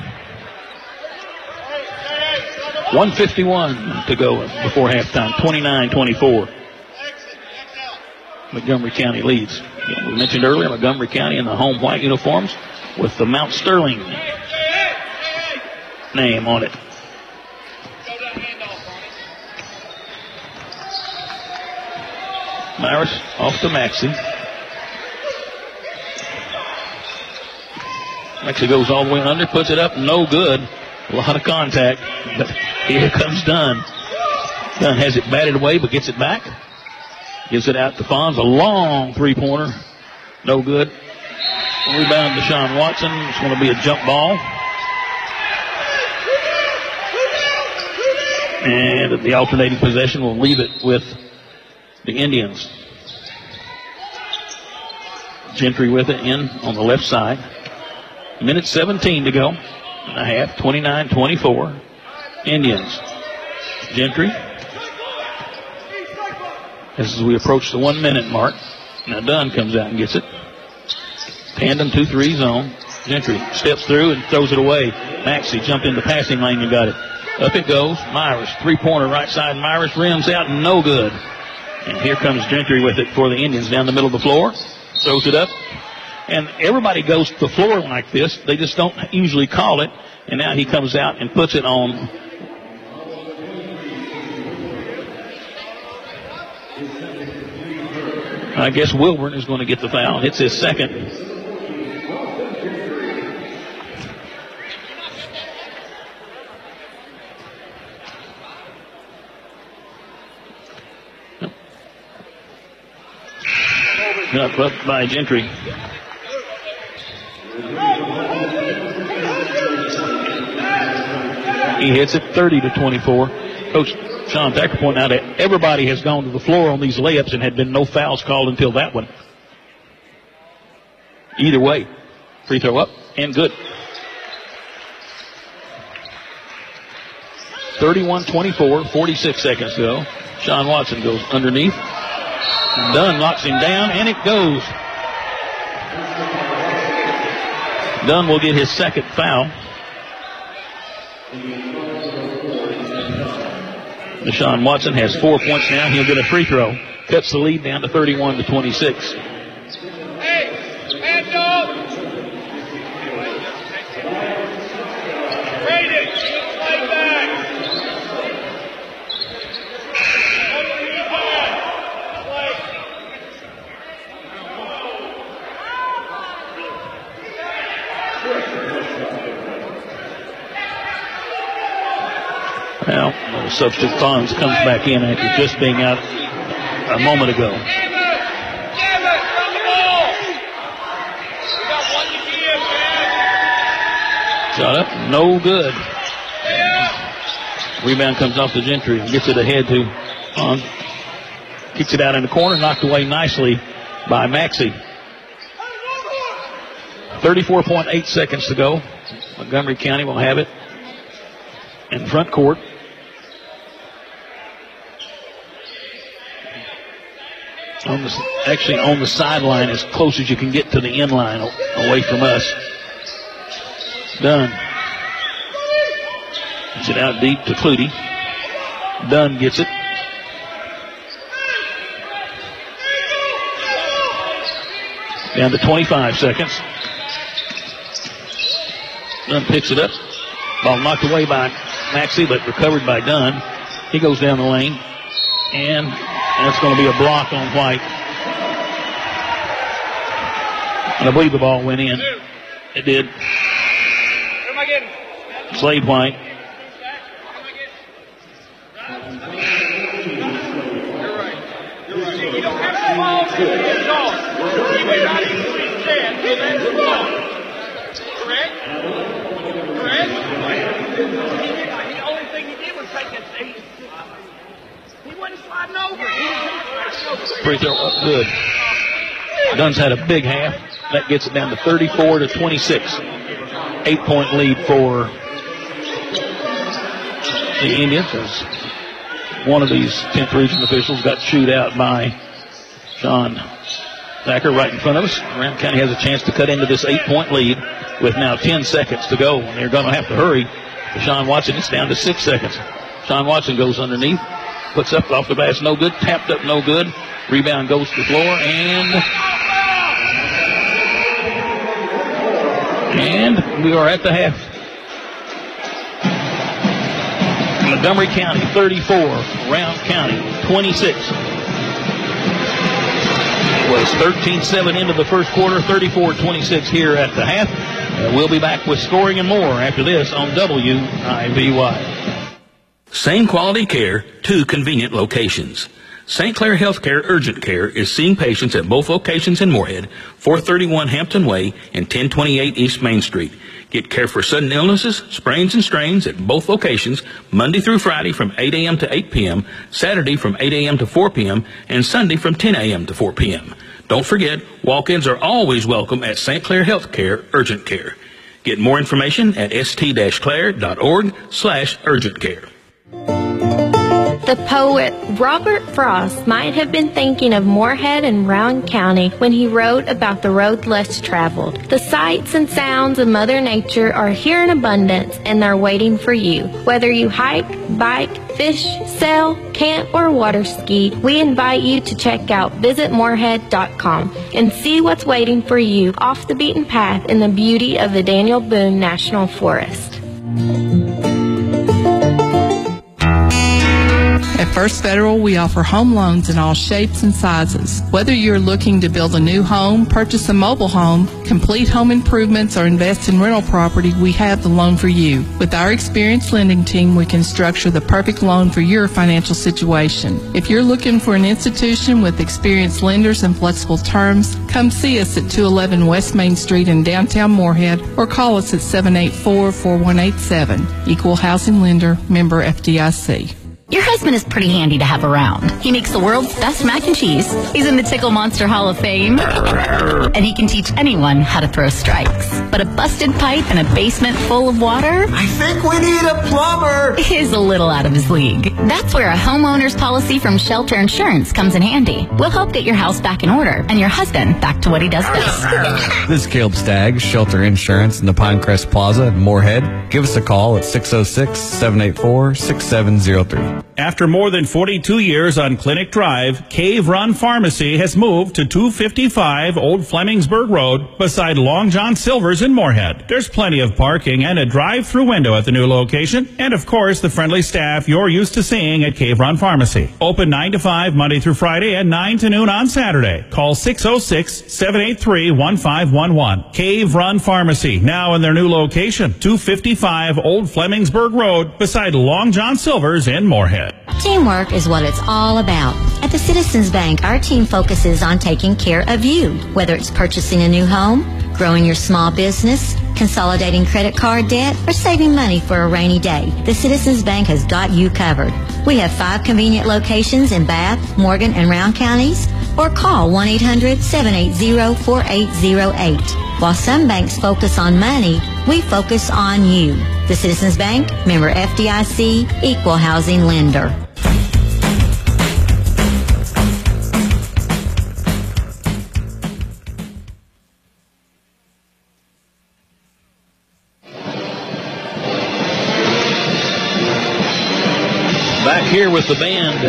one fifty-one to go before halftime, twenty-nine twenty-four. Montgomery County leads. We mentioned earlier, Montgomery County in the home white uniforms with the Mount Sterling name on it. Myers off to Maxey. Maxey goes all the way under, puts it up, no good. A lot of contact, but here comes Dunn. Dunn has it batted away, but gets it back. Gives it out to Fonz, a long three-pointer. No good. Rebound to Sean Watson. It's going to be a jump ball. And the alternating possession will leave it with the Indians. Gentry with it in on the left side. Minute seventeen to go. And a half, twenty-nine twenty-four. Indians. Gentry. As we approach the one minute mark. Now Dunn comes out and gets it. Tandem two three zone. Gentry steps through and throws it away. Maxey jumped in the passing lane and got it. Up it goes. Myers, three-pointer right side. Myers rims out, no good. And here comes Gentry with it for the Indians down the middle of the floor. Throws it up. And everybody goes to the floor like this. They just don't usually call it. And now he comes out and puts it on. I guess Wilburn is going to get the foul. It's his second. Up, up by Gentry. He hits it thirty to twenty-four. Coach Sean Thacker pointed out that everybody has gone to the floor on these layups and had been no fouls called until that one. Either way, free throw up and good. thirty-one twenty-four, forty-six seconds to go. Sean Watson goes underneath. Dunn knocks him down, and it goes. Dunn will get his second foul. Deshaun Watson has four points now. He'll get a free throw. Cuts the lead down to thirty-one to twenty-six. Well, substitute Fonz comes back in after just being out a moment ago. Shot up, no good. Rebound comes off to Gentry and gets it ahead to on. Kicks it out in the corner, knocked away nicely by Maxey. thirty-four point eight seconds to go. Montgomery County will have it in front court. On the, actually on the sideline as close as you can get to the end line away from us. Dunn. Gets it out deep to Clutie. Dunn gets it. Down to twenty-five seconds. Dunn picks it up. Ball knocked away by Maxey, but recovered by Dunn. He goes down the lane. And that's going to be a block on White. And I believe the ball went in. It did. Slade White. Free throw up good. Dunn's had a big half. That gets it down to thirty-four to twenty-six. Eight point lead for the Indians as one of these tenth region officials got chewed out by Sean Thacker right in front of us. Graham County has a chance to cut into this eight point lead with now ten seconds to go. And they're going to have to hurry. For Sean Watson, it's down to six seconds. Sean Watson goes underneath. Puts up off the glass, no good. Tapped up, no good. Rebound goes to the floor, and and we are at the half. Montgomery County thirty-four, Round County twenty-six. It was thirteen seven into the first quarter, thirty-four twenty-six here at the half. And we'll be back with scoring and more after this on W I V Y. Same quality care, two convenient locations. Saint Clair Healthcare Urgent Care is seeing patients at both locations in Moorhead, four thirty-one Hampton Way and ten twenty-eight East Main Street. Get care for sudden illnesses, sprains, and strains at both locations Monday through Friday from eight a.m. to eight p.m., Saturday from eight a.m. to four p.m., and Sunday from ten a.m. to four p.m. Don't forget, walk-ins are always welcome at Saint Clair Healthcare Urgent Care. Get more information at st-clair.org slash urgent care. The poet Robert Frost might have been thinking of Moorhead and Round County when he wrote about the road less traveled. The sights and sounds of Mother Nature are here in abundance, and they're waiting for you. Whether you hike, bike, fish, sail, camp, or water ski, we invite you to check out visit moorhead dot com and see what's waiting for you off the beaten path in the beauty of the Daniel Boone National Forest. At First Federal, we offer home loans in all shapes and sizes. Whether you're looking to build a new home, purchase a mobile home, complete home improvements, or invest in rental property, we have the loan for you. With our experienced lending team, we can structure the perfect loan for your financial situation. If you're looking for an institution with experienced lenders and flexible terms, come see us at two eleven West Main Street in downtown Moorhead or call us at seven eight four, four one eight seven. Equal Housing Lender, member F D I C. Your husband is pretty handy to have around. He makes the world's best mac and cheese. He's in the Tickle Monster Hall of Fame. And he can teach anyone how to throw strikes. But a busted pipe in a basement full of water? I think we need a plumber! Is a little out of his league. That's where a homeowner's policy from Shelter Insurance comes in handy. We'll help get your house back in order and your husband back to what he does best. This is Caleb Stagg, Shelter Insurance in the Pinecrest Plaza in Moorhead. Give us a call at six oh six, seven eight four, six seven oh three. After more than forty-two years on Clinic Drive, Cave Run Pharmacy has moved to two fifty-five Old Flemingsburg Road beside Long John Silver's in Moorhead. There's plenty of parking and a drive-through window at the new location, and of course the friendly staff you're used to seeing at Cave Run Pharmacy. Open nine to five Monday through Friday and nine to noon on Saturday. Call six oh six, seven eight three, one five one one. Cave Run Pharmacy, now in their new location, two fifty-five Old Flemingsburg Road beside Long John Silver's in Moorhead. Teamwork is what it's all about. At the Citizens Bank, our team focuses on taking care of you, whether it's purchasing a new home, Growing your small business, consolidating credit card debt, or saving money for a rainy day, the Citizens Bank has got you covered. We have five convenient locations in Bath, Morgan, and Round counties, or call one eight hundred, seven eight zero, four eight zero eight. While some banks focus on money, we focus on you. The Citizens Bank, member F D I C, equal housing lender. Back here with the band.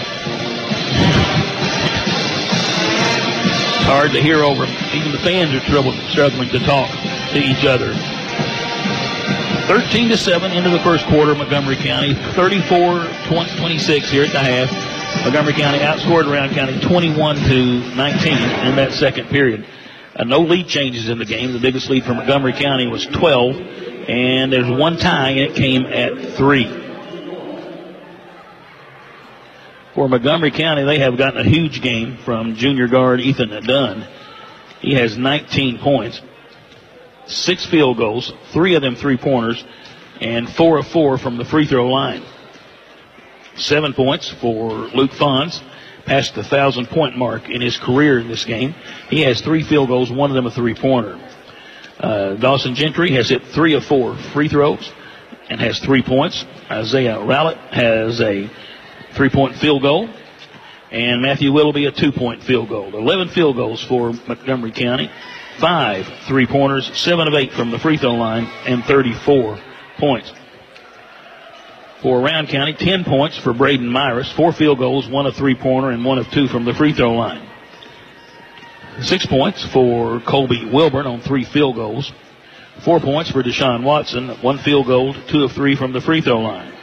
It's hard to hear over them. Even the fans are trouble, struggling to talk to each other. thirteen to seven into the first quarter, Montgomery County. thirty-four twenty-six here at the half. Montgomery County outscored Round County twenty-one to nineteen in that second period. Uh, no lead changes in the game. The biggest lead for Montgomery County was twelve, and there's one tie, and it came at three. For Montgomery County, they have gotten a huge game from junior guard Ethan Dunn. He has nineteen points, six field goals, three of them three-pointers, and four of four from the free throw line. Seven points for Luke Fonz, passed the one thousand point mark in his career in this game. He has three field goals, one of them a three-pointer. Uh, Dawson Gentry has hit three of four free throws and has three points. Isaiah Rowlett has a three-point field goal, and Matthew Willoughby a two-point field goal. eleven field goals for Montgomery County, five three-pointers, seven of eight from the free throw line, and thirty-four points. For Round County, ten points for Braden Myris, four field goals, one a three-pointer, and one of two from the free throw line. Six points for Colby Wilburn on three field goals. Four points for Deshaun Watson, one field goal, two of three from the free throw line.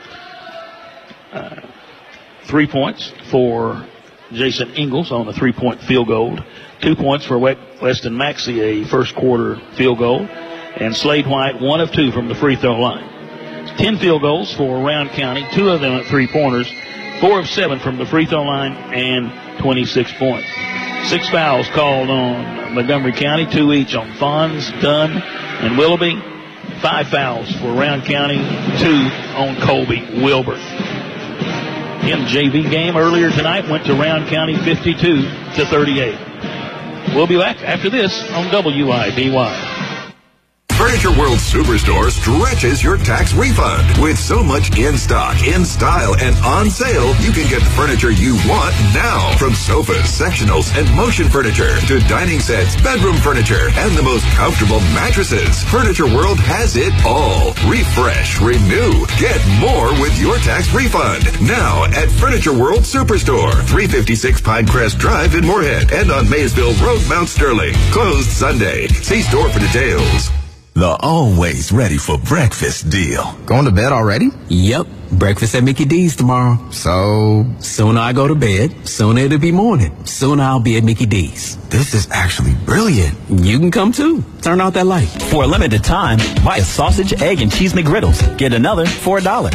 Uh, Three points for Jason Ingles on a three-point field goal. Two points for Weston Maxey, a first-quarter field goal. And Slade White, one of two from the free throw line. Ten field goals for Round County, two of them at three-pointers. Four of seven from the free throw line, and twenty-six points. Six fouls called on Montgomery County, two each on Fonz, Dunn, and Willoughby. Five fouls for Round County, two on Colby Wilburn. In the J V game earlier tonight went to Round County fifty-two to thirty-eight. We'll be back after this on W I B Y. Furniture World Superstore stretches your tax refund. With so much in stock, in style, and on sale, you can get the furniture you want now. From sofas, sectionals, and motion furniture to dining sets, bedroom furniture, and the most comfortable mattresses. Furniture World has it all. Refresh, renew, get more with your tax refund. Now at Furniture World Superstore, three fifty-six Pinecrest Drive in Moorhead and on Maysville Road, Mount Sterling. Closed Sunday. See store for details. The always ready for breakfast deal. Going to bed already? Yep. Breakfast at Mickey D's tomorrow. So, sooner I go to bed, sooner it'll be morning. Sooner I'll be at Mickey D's. This is actually brilliant. You can come too. Turn out that light. For a limited time, buy a sausage, egg, and cheese McGriddles. Get another for a dollar.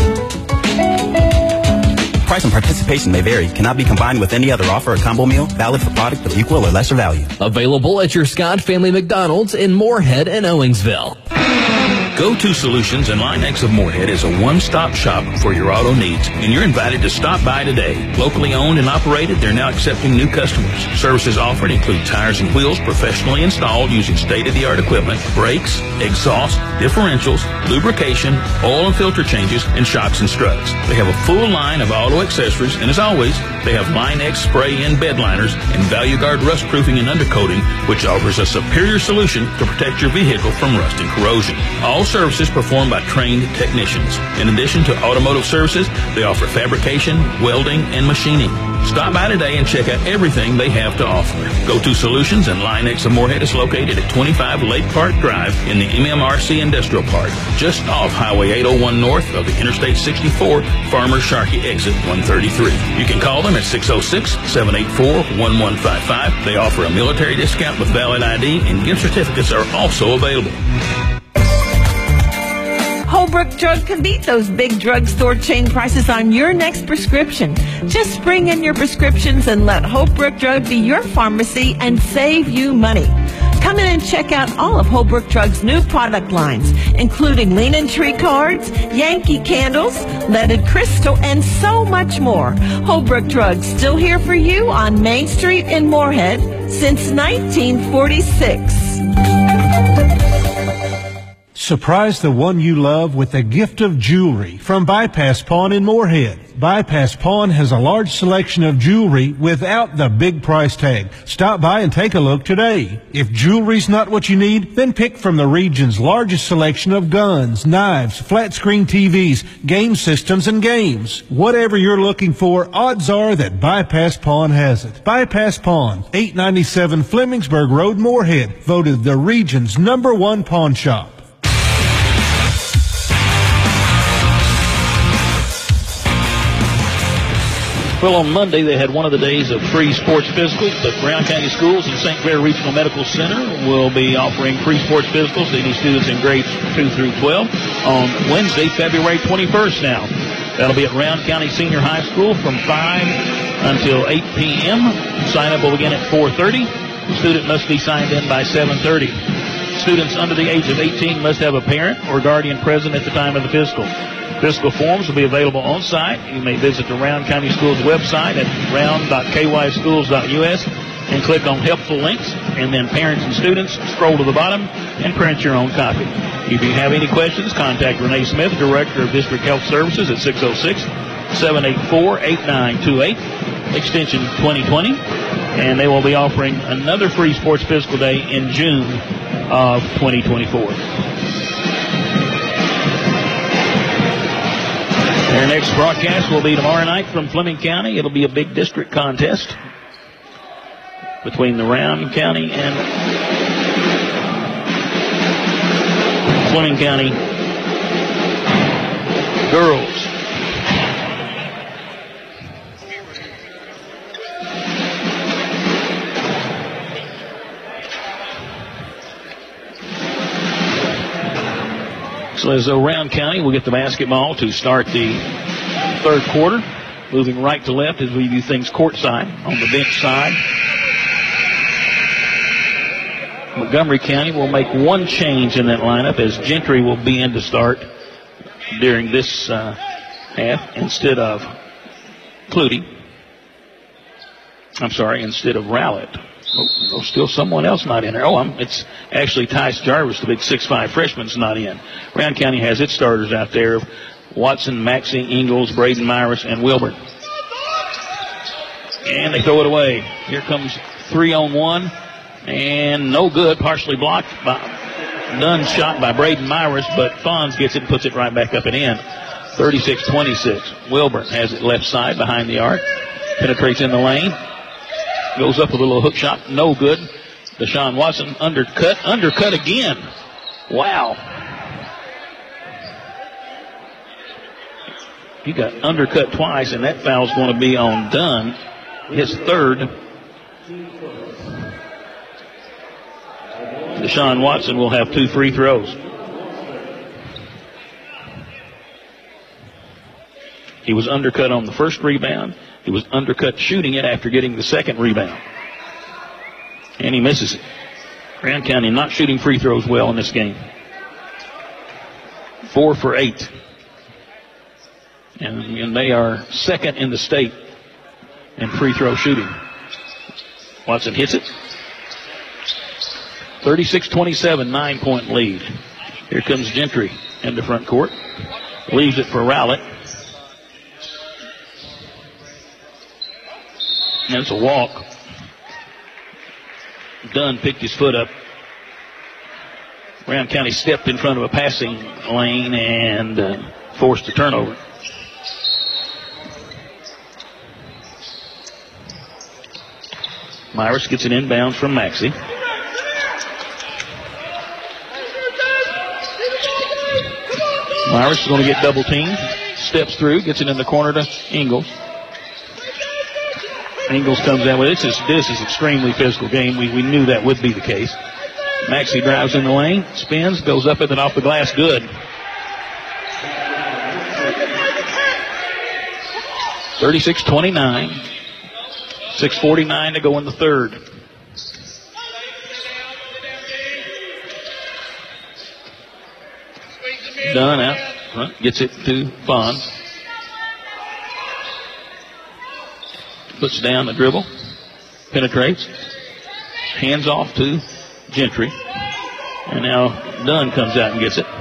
Price and participation may vary. Cannot be combined with any other offer or combo meal. Valid for product of equal or lesser value. Available at your Scott Family McDonald's in Moorhead and Owensville. Go-To Solutions in Linex of Moorhead is a one-stop shop for your auto needs, and you're invited to stop by today. Locally owned and operated, they're now accepting new customers. Services offered include tires and wheels professionally installed using state-of-the-art equipment, brakes, exhaust, differentials, lubrication, oil and filter changes, and shocks and struts. They have a full line of auto accessories, and as always, they have Linex spray-in bed liners and ValueGuard rust proofing and undercoating, which offers a superior solution to protect your vehicle from rust and corrosion. All services performed by trained technicians. In addition to automotive services, they offer fabrication, welding, and machining. Stop by today and check out everything they have to offer. Go-To Solutions and Linex of Moorhead is located at twenty-five Lake Park Drive in the M M R C Industrial Park, just off Highway eight oh one north of the Interstate sixty-four, Farmer Sharkey exit one thirty-three. You can call them at six oh six, seven eight four, one one five five. They offer a military discount with valid I D, and gift certificates are also available. Holbrook Drug can beat those big drugstore chain prices on your next prescription. Just bring in your prescriptions and let Holbrook Drug be your pharmacy and save you money. Come in and check out all of Holbrook Drug's new product lines, including Lean Tree cards, Yankee candles, leaded crystal, and so much more. Holbrook Drug's still here for you on Main Street in Moorhead since nineteen forty-six. Surprise the one you love with a gift of jewelry from Bypass Pawn in Moorhead. Bypass Pawn has a large selection of jewelry without the big price tag. Stop by and take a look today. If jewelry's not what you need, then pick from the region's largest selection of guns, knives, flat screen T Vs, game systems, and games. Whatever you're looking for, odds are that Bypass Pawn has it. Bypass Pawn, eight ninety-seven Flemingsburg Road, Moorhead, voted the region's number one pawn shop. Well, on Monday, they had one of the days of free sports physicals, but Brown County Schools and Saint Clair Regional Medical Center will be offering free sports physicals to any students in grades two through twelve on Wednesday, February twenty-first now. That'll be at Round County Senior High School from five until eight p.m. Sign-up will begin at four thirty. The student must be signed in by seven thirty. Students under the age of eighteen must have a parent or guardian present at the time of the physical. Physical forms will be available on site. You may visit the Round County Schools website at round dot k y schools dot u s and click on helpful links, and then parents and students scroll to the bottom and print your own copy. If you have any questions, contact Renee Smith, Director of District Health Services, at six oh six, seven eight four, eight nine two eight, extension twenty twenty, and they will be offering another free sports physical day in June of twenty twenty-four. Their next broadcast will be tomorrow night from Fleming County. It'll be a big district contest between the Round County and Fleming County girls. So as though Round County will get the basketball to start the third quarter. Moving right to left as we view things courtside on the bench side. Montgomery County will make one change in that lineup as Gentry will be in to start during this uh, half instead of Clutie. I'm sorry, instead of Rowlett. Oh, oh, still someone else not in there. Oh, I'm, it's actually Tice Jarvis, the big six five freshman's not in. Round County has its starters out there. Watson, Maxey, Ingalls, Braden Myers, and Wilburn. And they throw it away. Here comes three on one. And no good. Partially blocked by Dunn, shot by Braden Myers, but Fonz gets it and puts it right back up and in. thirty-six twenty-six. Wilburn has it left side behind the arc. Penetrates in the lane. Goes up a little hook shot. No good. Deshaun Watson undercut. Undercut again. Wow. He got undercut twice, and that foul's going to be on Dunn. His third. Deshaun Watson will have two free throws. He was undercut on the first rebound. He was undercut shooting it after getting the second rebound. And he misses it. Grand County not shooting free throws well in this game. Four for eight. And, and they are second in the state in free throw shooting. Watson hits it. thirty-six twenty-seven, nine-point lead. Here comes Gentry into front court. Leaves it for Rowlett. And it's a walk. Dunn picked his foot up. Round County stepped in front of a passing lane and uh, forced a turnover. Myers gets an inbound from Maxey. Myers is going to get double teamed. Steps through, gets it in the corner to Ingalls. Ingalls comes down with it. This is, this is extremely physical game. We, we knew that would be the case. Maxey drives in the lane, spins, goes up with it off the glass. Good. thirty-six twenty-nine. six forty-nine to go in the third. Dunn out front, gets it to Fonz. Puts down the dribble, penetrates, hands off to Gentry. And now Dunn comes out and gets it.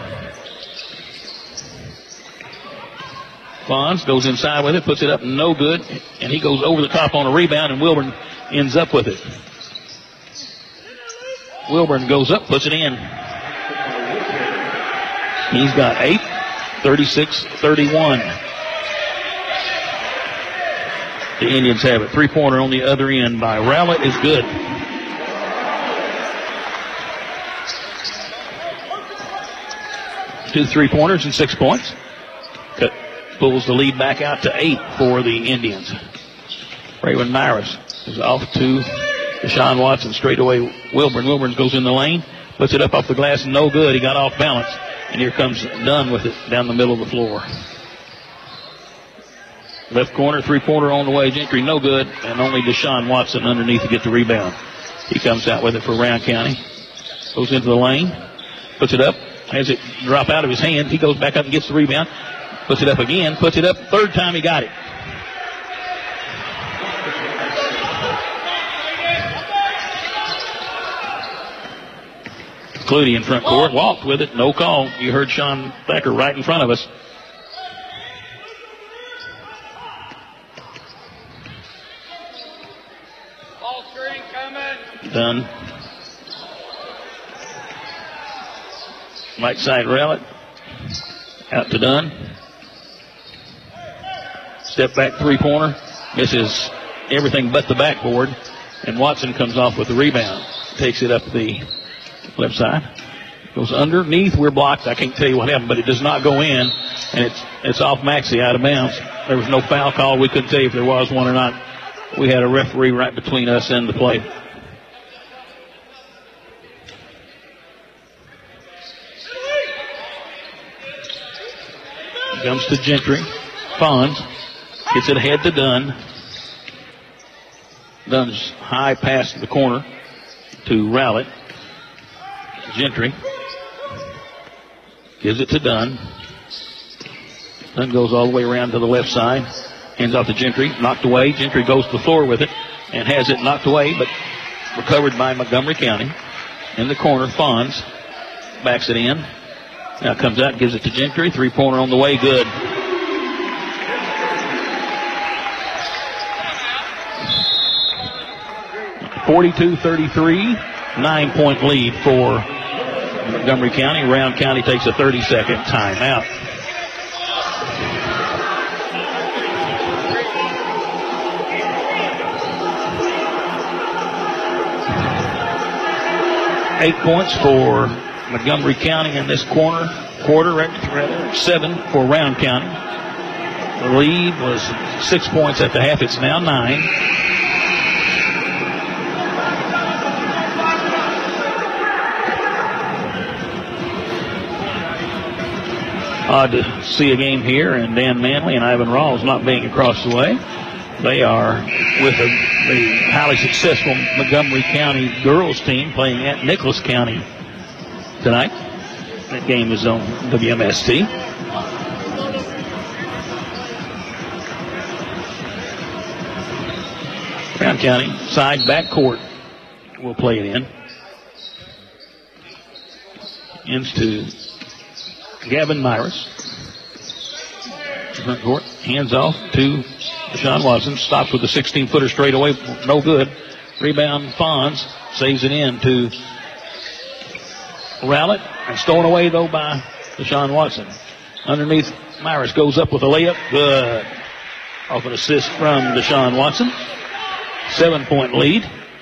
Fonz goes inside with it, puts it up, no good, and he goes over the top on a rebound, and Wilburn ends up with it. Wilburn goes up, puts it in. He's got eight, thirty-six thirty-one. The Indians have it. Three-pointer on the other end by Rowlett is good. Two three-pointers and six points. Cut. Pulls the lead back out to eight for the Indians. Raymond Myers is off to Deshaun Watson. Straight away, Wilburn. Wilburn goes in the lane, puts it up off the glass, no good. He got off balance. And here comes Dunn with it down the middle of the floor. Left corner, three-pointer on the way. Gentry, no good. And only Deshaun Watson underneath to get the rebound. He comes out with it for Round County. Goes into the lane, puts it up, has it drop out of his hand. He goes back up and gets the rebound. Puts it up again, puts it up. Third time he got it. Clutie in front court, walked with it, no call. You heard Sean Thacker right in front of us. Ball screen coming. Done. Right side Rowlett. Out to Dunn. Step back three-pointer. Misses everything but the backboard. And Watson comes off with the rebound. Takes it up the left side. Goes underneath. We're blocked. I can't tell you what happened, but it does not go in. And it's it's off Maxey out of bounds. There was no foul call. We couldn't tell you if there was one or not. We had a referee right between us and the play. Comes to Gentry. Fonz gets it ahead to Dunn. Dunn's high pass to the corner to Rowlett. Gentry gives it to Dunn. Dunn goes all the way around to the left side. Hands off to Gentry. Knocked away. Gentry goes to the floor with it and has it knocked away, but recovered by Montgomery County. In the corner, Fonz backs it in. Now comes out, gives it to Gentry. Three-pointer on the way, good. forty-two thirty-three, nine-point lead for Montgomery County. Round County takes a thirty-second timeout. Eight points for Montgomery County in this corner, quarter, rather, seven for Round County. The lead was six points at the half. It's now nine. Odd to see a game here, and Dan Manley and Ivan Rawls not being across the way. They are with a, the highly successful Montgomery County girls team playing at Nicholas County tonight. That game is on W M S T. Round County side back court will play it in. Ends to Gavin Myers. Front court, hands off to Deshaun Watson. Stops with a sixteen-footer straight away, no good. Rebound, Fonz saves it in to Rowlett, and stolen away though by Deshaun Watson. Underneath, Myers goes up with a layup, good. Off an assist from Deshaun Watson. Seven-point lead.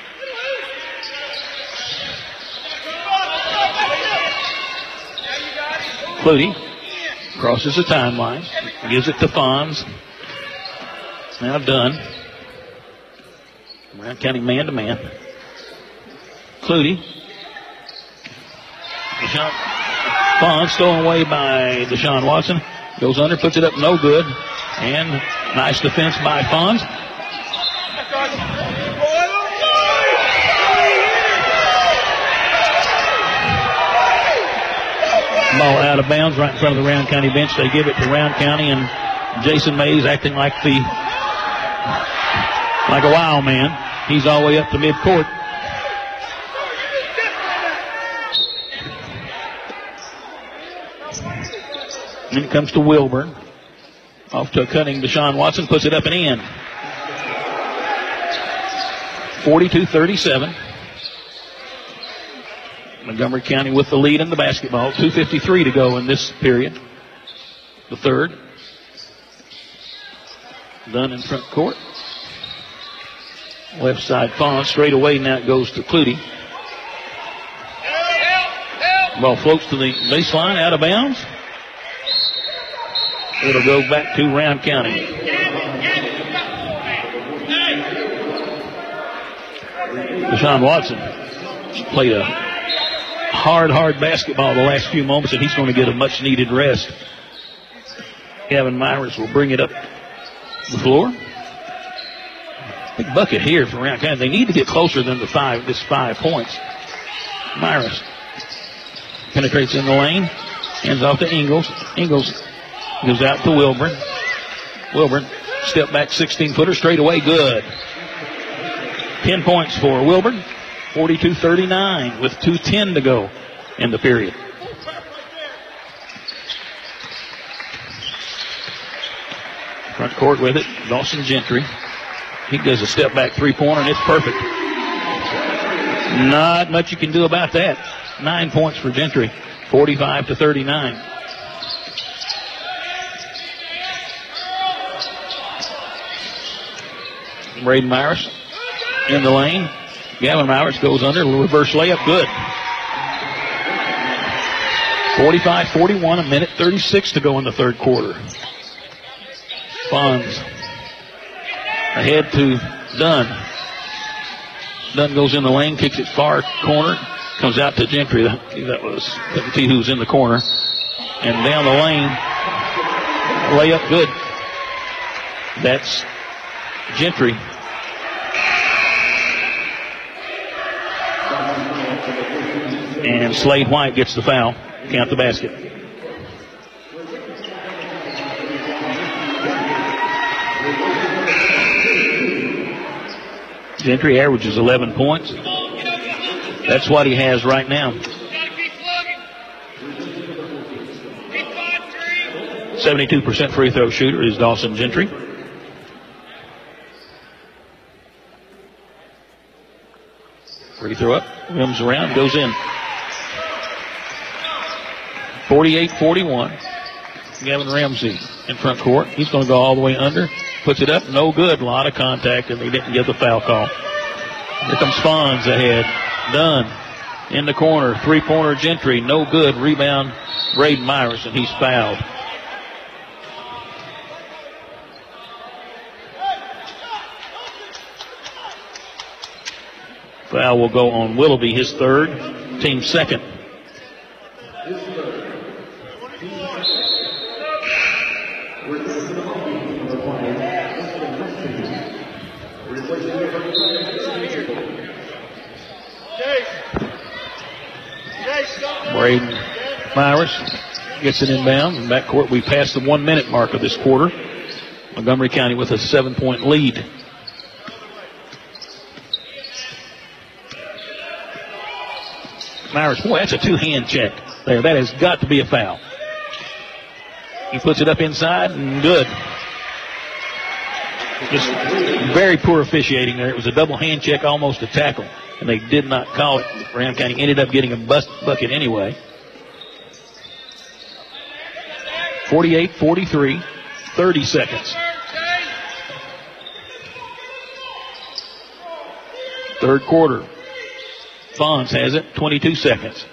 Clutie crosses the timeline, gives it to Fonz. Now Dunn. Round County man-to-man. Clutie. Deshaun. Fonz stolen away by Deshaun Watson. Goes under, puts it up, no good. And nice defense by Fonz. Ball out of bounds right in front of the Round County bench. They give it to Round County, and Jason Mays acting like the like a wild man. He's all the way up to midcourt. Then it comes to Wilburn. Off to a cutting Deshaun Watson, puts it up and in. forty-two thirty-seven. Montgomery County with the lead in the basketball. two fifty-three to go in this period. The third. Dunn in front court. Left side Fawn. Straight away now it goes to Clutie. Ball floats to the baseline, out of bounds. It'll go back to Round County. Deshaun Watson played a hard, hard basketball the last few moments, and he's going to get a much-needed rest. Gavin Myers will bring it up the floor. Big bucket here for Round County. They need to get closer than the five, this five points. Myers penetrates in the lane, hands off to Ingles. Ingles goes out to Wilburn. Wilburn, step back sixteen-footer, straight away, good. ten points for Wilburn. forty-two thirty-nine with two ten to go in the period. Front court with it, Dawson Gentry. He does a step back three-pointer, and it's perfect. Not much you can do about that. Nine points for Gentry, forty-five to thirty-nine. Braden Myers in the lane. Gavin Myers goes under, a reverse layup, good. forty-five forty-one, a minute thirty-six to go in the third quarter. Fonz ahead to Dunn. Dunn goes in the lane, kicks it far corner, comes out to Gentry. That was, let's see who's in the corner. And down the lane, layup, good. That's Gentry. And Slade White gets the foul. Count the basket. Gentry averages eleven points. That's what he has right now. seventy-two percent free throw shooter is Dawson Gentry. Free throw up, comes around, goes in. forty-eight forty-one. Gavin Ramsey in front court. He's going to go all the way under. Puts it up, no good. A lot of contact, and they didn't get the foul call. Here comes Fonz ahead. Dunn in the corner. Three-pointer Gentry, no good. Rebound Braden Myers, and he's fouled. Foul will go on Willoughby, his third, team second. Braden Myers gets it inbound. In backcourt, we passed the one-minute mark of this quarter. Montgomery County with a seven-point lead. Myers, boy, that's a two-hand check there. That has got to be a foul. He puts it up inside, and good. Just very poor officiating there. It was a double hand check, almost a tackle, and they did not call it. Round County ended up getting a bust bucket anyway. forty-eight forty-three, thirty seconds. Third quarter. Fonz has it, twenty-two seconds.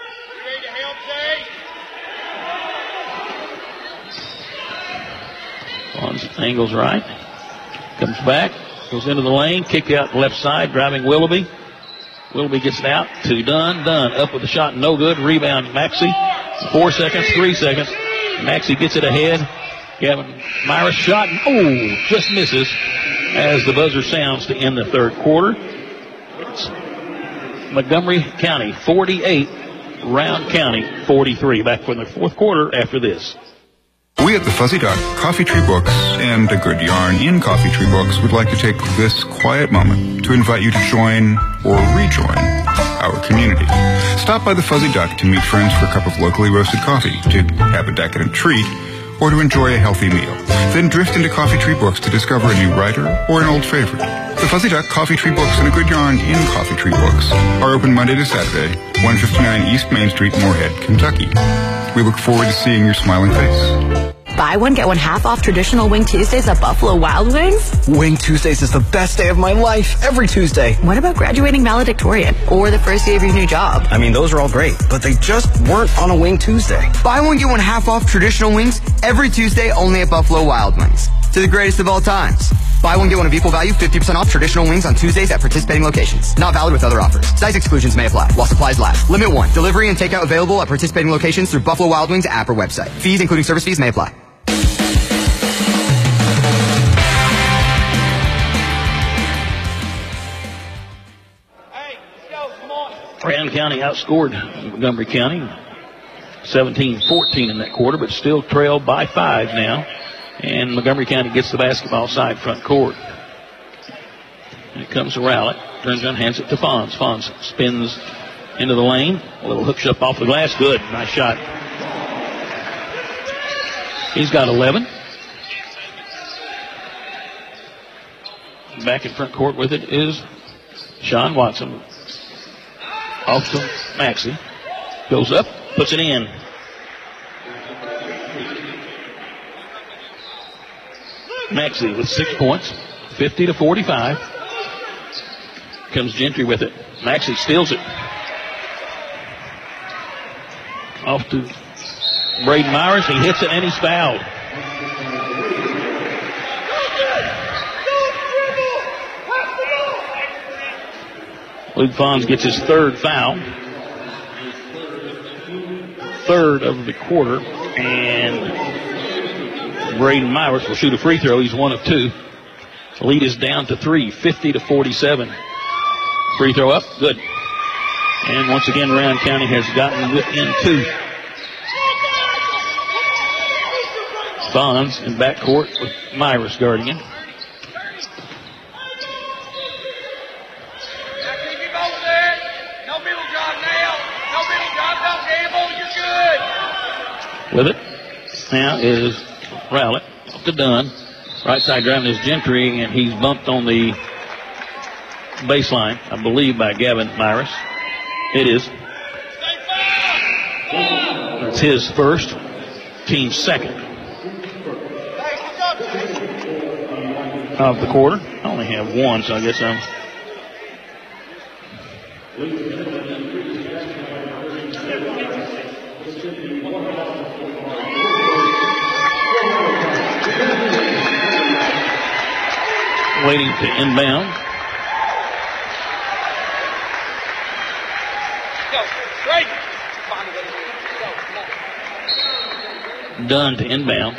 Fonz angles right. Comes back, goes into the lane, kick out left side, driving Willoughby. Willoughby gets it out to Dunn. Dunn up with the shot, no good. Rebound Maxey. Four seconds, three seconds. Maxey gets it ahead. Gavin Myers shot, oh, just misses as the buzzer sounds to end the third quarter. It's Montgomery County forty-eight, Round County forty-three. Back for the fourth quarter after this. We at the Fuzzy Duck Coffee Tree Books and A Good Yarn in Coffee Tree Books would like to take this quiet moment to invite you to join or rejoin our community. Stop by the Fuzzy Duck to meet friends for a cup of locally roasted coffee, to have a decadent treat, or to enjoy a healthy meal. Then drift into Coffee Tree Books to discover a new writer or an old favorite. The Fuzzy Duck Coffee Tree Books and A Good Yarn in Coffee Tree Books are open Monday to Saturday, one fifty-nine East Main Street, Moorhead, Kentucky. We look forward to seeing your smiling face. Buy one, get one half off traditional Wing Tuesdays at Buffalo Wild Wings? Wing Tuesdays is the best day of my life, every Tuesday. What about graduating valedictorian or the first day of your new job? I mean, those are all great, but they just weren't on a Wing Tuesday. Buy one, get one half off traditional wings every Tuesday only at Buffalo Wild Wings. To the greatest of all times. Buy one, get one of equal value, fifty percent off traditional wings on Tuesdays at participating locations. Not valid with other offers. Size exclusions may apply while supplies last. Limit one. Delivery and takeout available at participating locations through Buffalo Wild Wings app or website. Fees, including service fees, may apply. Rand County outscored Montgomery County seventeen fourteen in that quarter, but still trailed by five now. And Montgomery County gets the basketball side front court. And it comes to Rowlett. Turns around, hands it to Fonz. Fonz spins into the lane. A little hook shot off the glass. Good. Nice shot. He's got eleven. Back in front court with it is Sean Watson. Off to Maxey. Goes up, puts it in. Maxey with six points, fifty to forty-five. Comes Gentry with it. Maxey steals it. Off to Braden Myers. He hits it and he's fouled. Luke Fonz gets his third foul. Third of the quarter. And Braden Myers will shoot a free throw. He's one of two. The lead is down to three, fifty to forty-seven. Free throw up, good. And once again, Round County has gotten within two. Fonz in backcourt with Myers guarding him. With it now is Rowlett off to Dunn. Right side driving is Gentry, and he's bumped on the baseline, I believe, by Gavin Myers. It is. That's his first, team's second of the quarter. I only have one, so I guess I'm. Waiting to inbound. Dunn to inbound.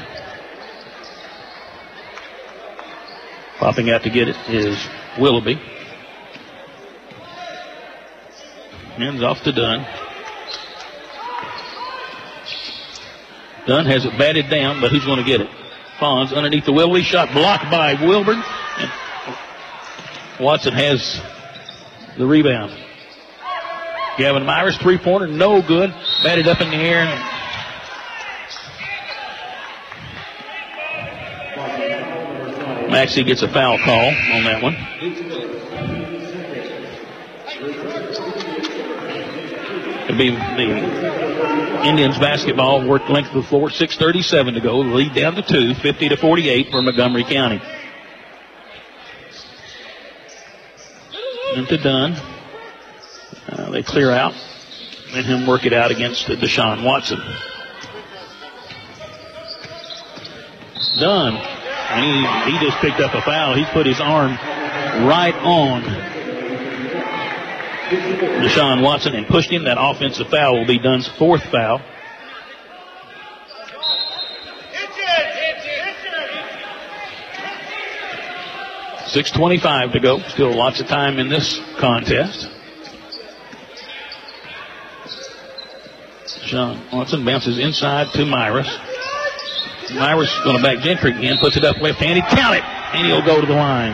Popping out to get it is Willoughby. Hands off to Dunn. Dunn has it batted down, but who's going to get it? Fonz underneath the Willoughby. Shot blocked by Wilburn. And Watson has the rebound. Gavin Myers, three-pointer, no good. Batted up in the air. And Maxey gets a foul call on that one. It'll be the Indians basketball worked length of the floor, six thirty-seven to go. The lead down to two, fifty to forty-eight for Montgomery County. Into Dunn. Uh, they clear out. Let him work it out against uh, Deshaun Watson. Dunn. And he, he just picked up a foul. He put his arm right on Deshaun Watson and pushed him. That offensive foul will be Dunn's fourth foul. six twenty-five to go. Still lots of time in this contest. Sean Watson bounces inside to Myris. Myris going to back Gentry again, puts it up left-handed, count it, and he'll go to the line.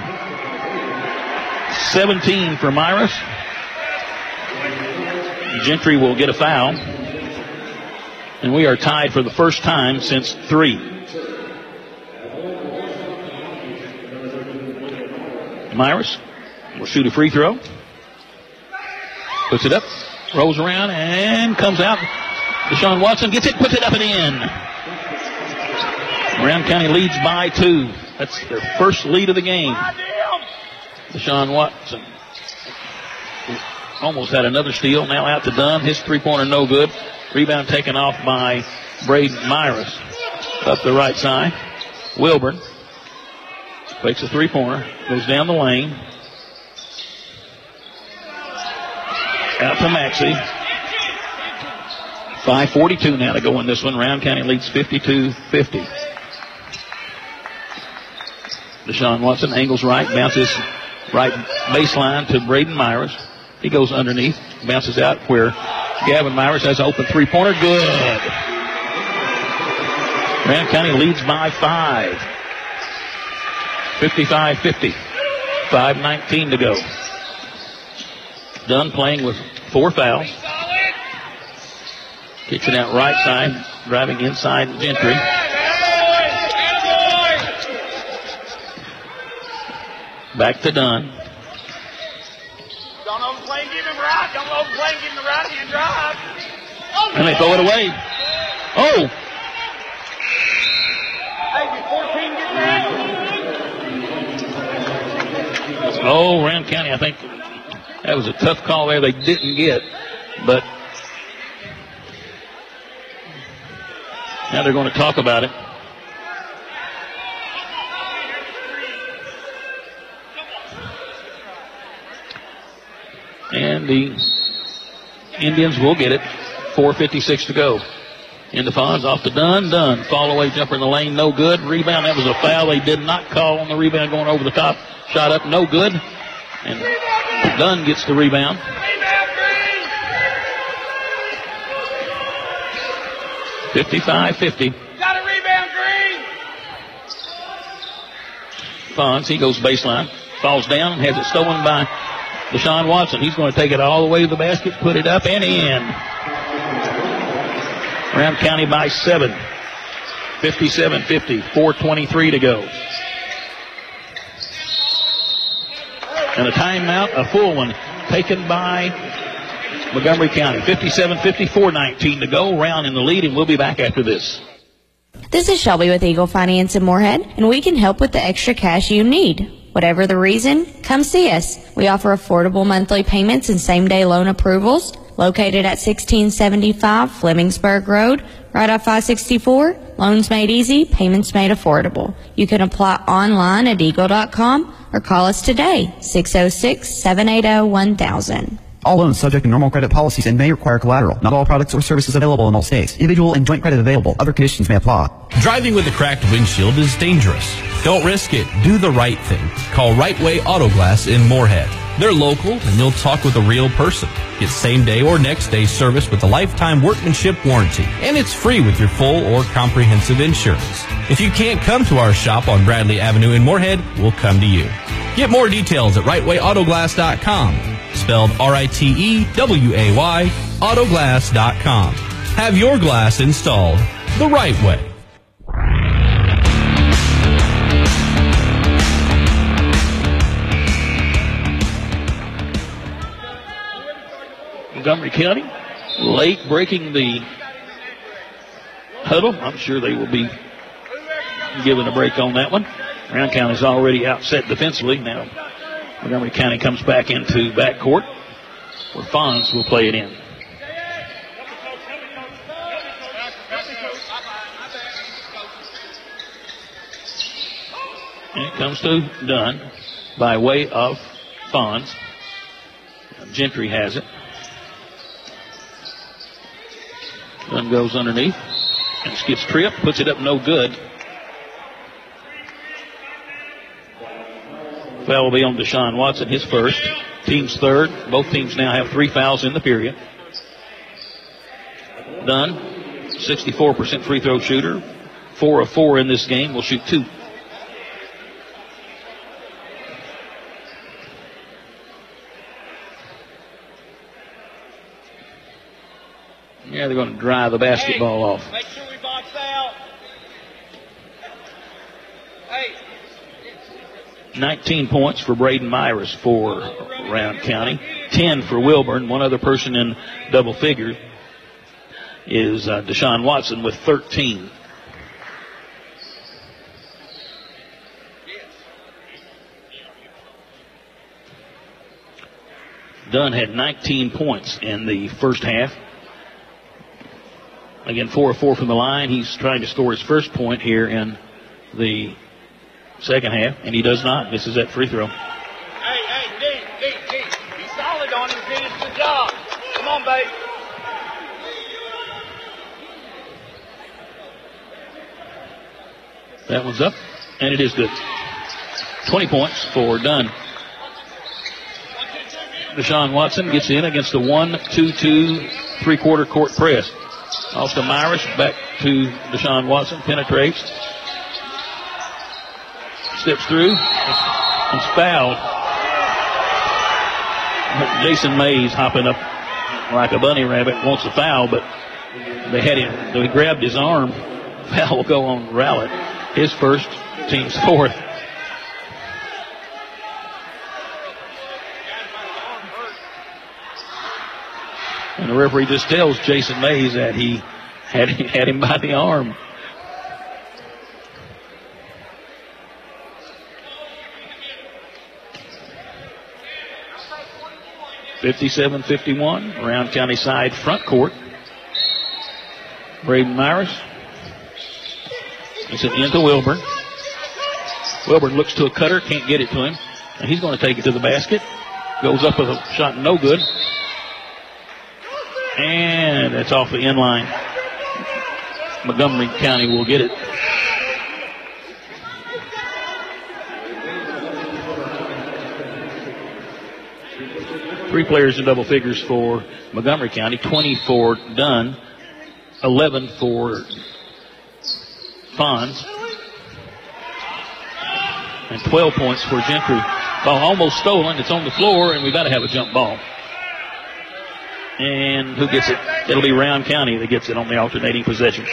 seventeen for Myris. Gentry will get a foul. And we are tied for the first time since three. Myris will shoot a free throw. Puts it up, rolls around, and comes out. Deshaun Watson gets it, puts it up and in. Brown County leads by two. That's their first lead of the game. Deshaun Watson almost had another steal. Now out to Dunn. His three-pointer no good. Rebound taken off by Braden Myris. Up the right side. Wilburn fakes a three-pointer. Goes down the lane. Out to Maxey. five forty-two now to go in this one. Round County leads fifty-two fifty. Deshaun Watson angles right, bounces right baseline to Braden Myris. He goes underneath, bounces out where Gavin Myris has an open three-pointer. Good. Round County leads by five. fifty-five fifty. five nineteen to go. Dunn playing with four fouls. Kicks it out right side, driving inside Gentry. Back to Dunn. Don't overplay and give him right. Don't overplay and give him the right hand drive. And they throw it away. Oh! Hey, fourteen get ready. Oh, Round County, I think that was a tough call there. They didn't get, but now they're going to talk about it. And the Indians will get it. four fifty-six to go. In the Fonz, off to Dunn. Dunn, fall away jumper in the lane, no good. Rebound, that was a foul. They did not call on the rebound going over the top. Shot up, no good. And Dunn gets the rebound. fifty-five fifty. Got a rebound, Green. Fonz, he goes baseline. Falls down and has it stolen by Deshaun Watson. He's going to take it all the way to the basket, put it up and in. Round County by seven. fifty-seven fifty. four twenty-three to go. And a timeout, a full one, taken by Montgomery County. fifty-seven fifty, four nineteen to go. Round in the lead, and we'll be back after this. This is Shelby with Eagle Finance in Moorhead, and we can help with the extra cash you need. Whatever the reason, come see us. We offer affordable monthly payments and same-day loan approvals. Located at sixteen seventy-five Flemingsburg Road, right off five sixty-four. Loans made easy, payments made affordable. You can apply online at eagle dot com or call us today, six oh six, seven eight oh, one thousand. All loans subject to normal credit policies and may require collateral. Not all products or services available in all states. Individual and joint credit available. Other conditions may apply. Driving with a cracked windshield is dangerous. Don't risk it. Do the right thing. Call Right Way Auto Glass in Moorhead. They're local and you'll talk with a real person. Get same day or next day service with a lifetime workmanship warranty. And it's free with your full or comprehensive insurance. If you can't come to our shop on Bradley Avenue in Moorhead, we'll come to you. Get more details at right way auto glass dot com. Spelled R I T E W A Y, autoglass dot com. Have your glass installed the right way. Montgomery County late breaking the huddle. I'm sure they will be given a break on that one. Round County's already outset defensively. Now Montgomery County comes back into backcourt where Fonz will play it in. And it comes to Dunn by way of Fonz. Gentry has it. Dunn goes underneath and skips trip, puts it up no good. Foul will be on Deshaun Watson, his first. Team's third. Both teams now have three fouls in the period. Dunn, sixty-four percent free throw shooter. Four of four in this game. Will shoot two. Yeah, they're going to drive the basketball hey, off. Make sure we box out. Hey. nineteen points for Braden Myers for Round County. ten for Wilburn. One other person in double figures is uh, Deshaun Watson with thirteen. Dunn had nineteen points in the first half. Again, four of four from the line. He's trying to score his first point here in the second half, and he does not. This is that free throw. Hey, hey, D, D, D. Be solid on him, D. Good job. Come on, babe. That one's up, and it is good. twenty points for Dunn. Deshaun Watson gets in against the one two two three-quarter court press. Off to Myers, back to Deshaun Watson, penetrates. Steps through, and fouled. Jason Mays hopping up like a bunny rabbit, wants a foul, but they had him, they grabbed his arm. Foul will go on Rowlett. His first, team's fourth. And the referee just tells Jason Mays that he had, had him by the arm. fifty-seven fifty-one, Round County side front court. Braden Myers. It's an into Wilburn. Wilburn looks to a cutter, can't get it to him. And he's going to take it to the basket. Goes up with a shot, no good. And it's off the end line. Montgomery County will get it. Three players in double figures for Montgomery County. twenty for Dunn. eleven for Fonz. And twelve points for Gentry. Ball almost stolen. It's on the floor, and we've got to have a jump ball. And who gets it? It'll be Round County that gets it on the alternating possession.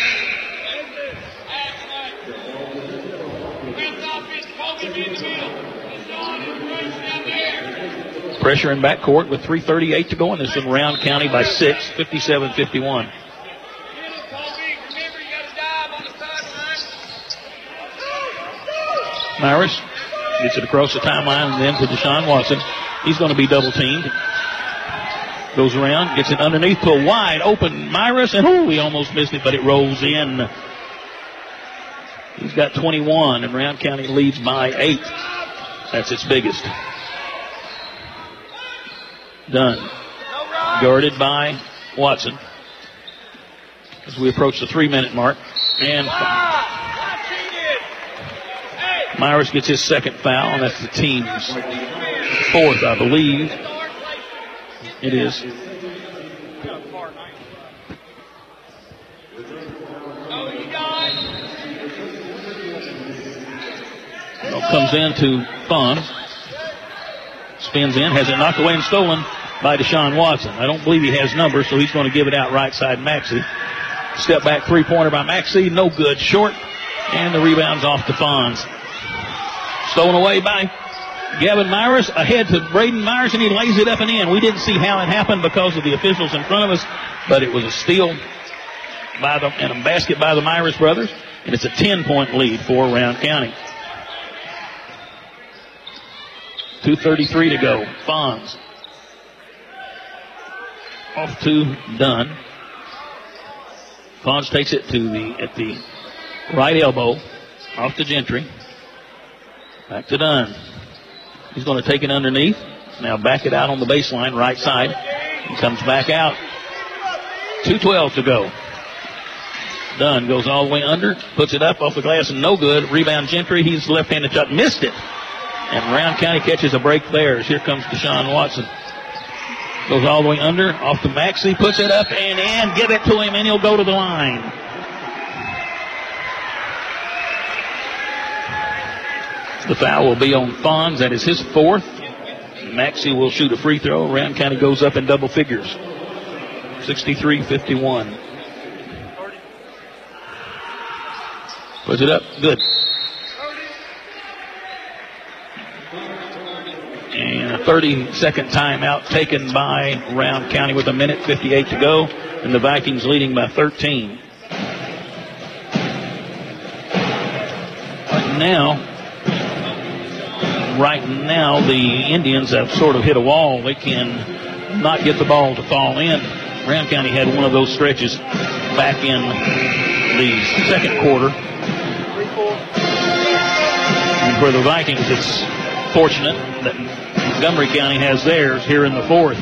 Pressure in backcourt with three thirty-eight to go in this one. Round County by six, fifty-seven fifty-one. Myers gets it across the timeline and then to Deshaun Watson. He's going to be double teamed. Goes around, gets it underneath to a wide open Myers, and oh, he almost missed it, but it rolls in. He's got twenty-one, and Round County leads by eight. That's its biggest. Dunn. Guarded by Watson. As we approach the three-minute mark. And Myers gets his second foul, and that's the team's fourth, I believe. It is. Well, comes in to Fonz. Spins in, has it knocked away and stolen by Deshaun Watson. I don't believe he has numbers, so he's going to give it out right side Maxey. Step back three-pointer by Maxey. No good. Short. And the rebound's off to Fonz. Stolen away by Gavin Myers. Ahead to Braden Myers, and he lays it up and in. We didn't see how it happened because of the officials in front of us, but it was a steal by the, and a basket by the Myers brothers. And it's a ten-point lead for Round County. two thirty-three to go. Fonz. Off to Dunn. Fonz takes it to the at the right elbow. Off to Gentry. Back to Dunn. He's going to take it underneath. Now back it out on the baseline, right side. He comes back out. two twelve to go. Dunn goes all the way under, puts it up off the glass, and no good. Rebound Gentry. He's left-handed shot. Missed it. And Round County catches a break there as here comes Deshaun Watson. Goes all the way under, off to Maxey, puts it up and in, give it to him, and he'll go to the line. The foul will be on Fonz. That is his fourth. Maxey will shoot a free throw. Round County goes up in double figures. sixty-three fifty-one. Puts it up. Good. And a thirty-second timeout taken by Round County with a minute fifty-eight to go. And the Vikings leading by thirteen. Right now, right now the Indians have sort of hit a wall. They can not get the ball to fall in. Round County had one of those stretches back in the second quarter. And for the Vikings, it's fortunate that Montgomery County has theirs here in the fourth.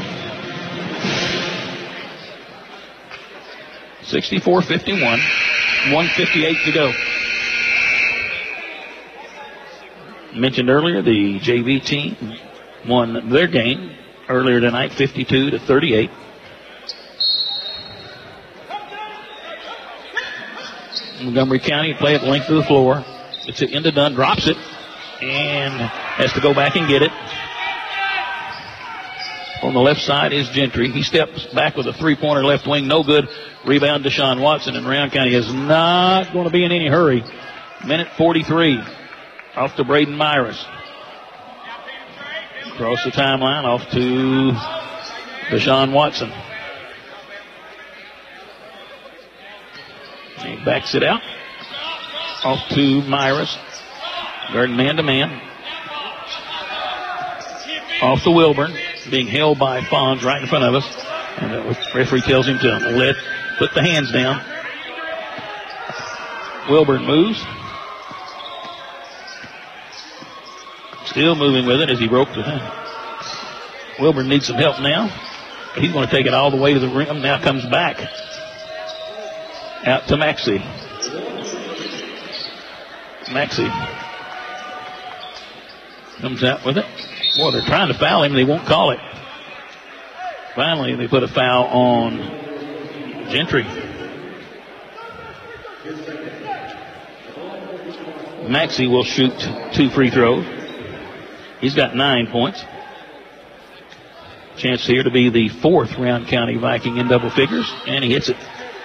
sixty-four fifty-one, one fifty-eight to go. Mentioned earlier, the J V team won their game earlier tonight, fifty-two to thirty-eight. Montgomery County play at the length of the floor. It's into Dunn, drops it, and has to go back and get it. On the left side is Gentry. He steps back with a three-pointer left wing, no good. Rebound Deshaun Watson, and Round County is not going to be in any hurry. Minute forty-three. Off to Braden Myers. Across the timeline, off to Deshaun Watson. He backs it out. Off to Myers. Guarding man-to-man. Off to Wilburn. Being held by Fonz right in front of us. And the referee tells him to let, put the hands down. Wilburn moves. Still moving with it as he broke the hand. Wilburn needs some help now. He's going to take it all the way to the rim. Now comes back. Out to Maxey. Maxey comes out with it. Boy, they're trying to foul him. They won't call it. Finally, they put a foul on Gentry. Maxey will shoot two free throws. He's got nine points. Chance here to be the fourth Round County Viking in double figures, and he hits it.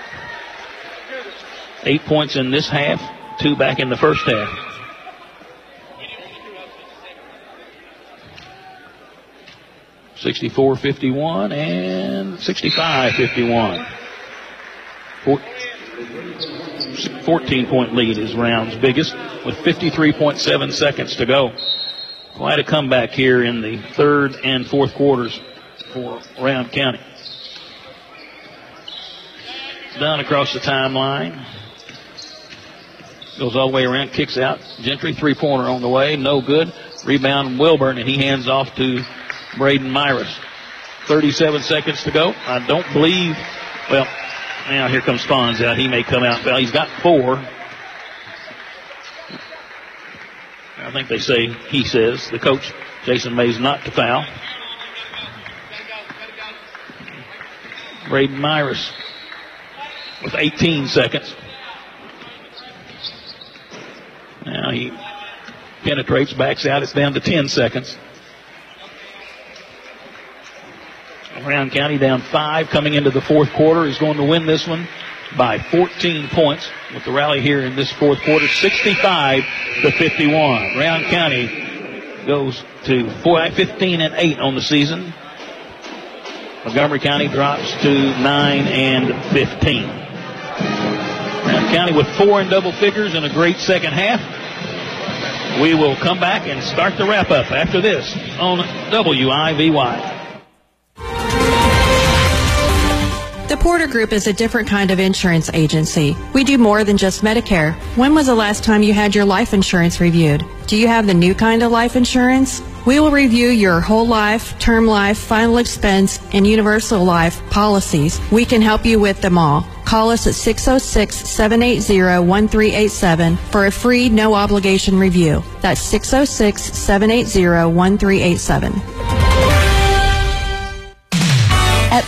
Eight points in this half, two back in the first half. sixty-four fifty-one and sixty-five fifty-one. fourteen-point lead is Round's biggest with fifty-three point seven seconds to go. Quite a comeback here in the third and fourth quarters for Round County. Down across the timeline. Goes all the way around, kicks out. Gentry, three-pointer on the way, no good. Rebound Wilburn, and he hands off to Braden Myers. thirty-seven seconds to go. I don't believe, well, now here comes Fonz out. He may come out. Well, he's got four. I think they say, he says, the coach, Jason Mays, not to foul. Braden Myers with eighteen seconds. Now he penetrates, backs out. It's down to ten seconds. Round County down five coming into the fourth quarter is going to win this one by fourteen points with the rally here in this fourth quarter, sixty-five to fifty-one. Round County goes to fifteen and eight on the season. Montgomery County drops to nine and fifteen. Round County with four in double figures and a great second half. We will come back and start the wrap up after this on W I V Y. The Porter Group is a different kind of insurance agency. We do more than just Medicare. When was the last time you had your life insurance reviewed? Do you have the new kind of life insurance? We will review your whole life, term life, final expense, and universal life policies. We can help you with them all. Call us at six oh six, seven eight zero, one three eight seven for a free, no-obligation review. That's six oh six, seven eight zero, one three eight seven.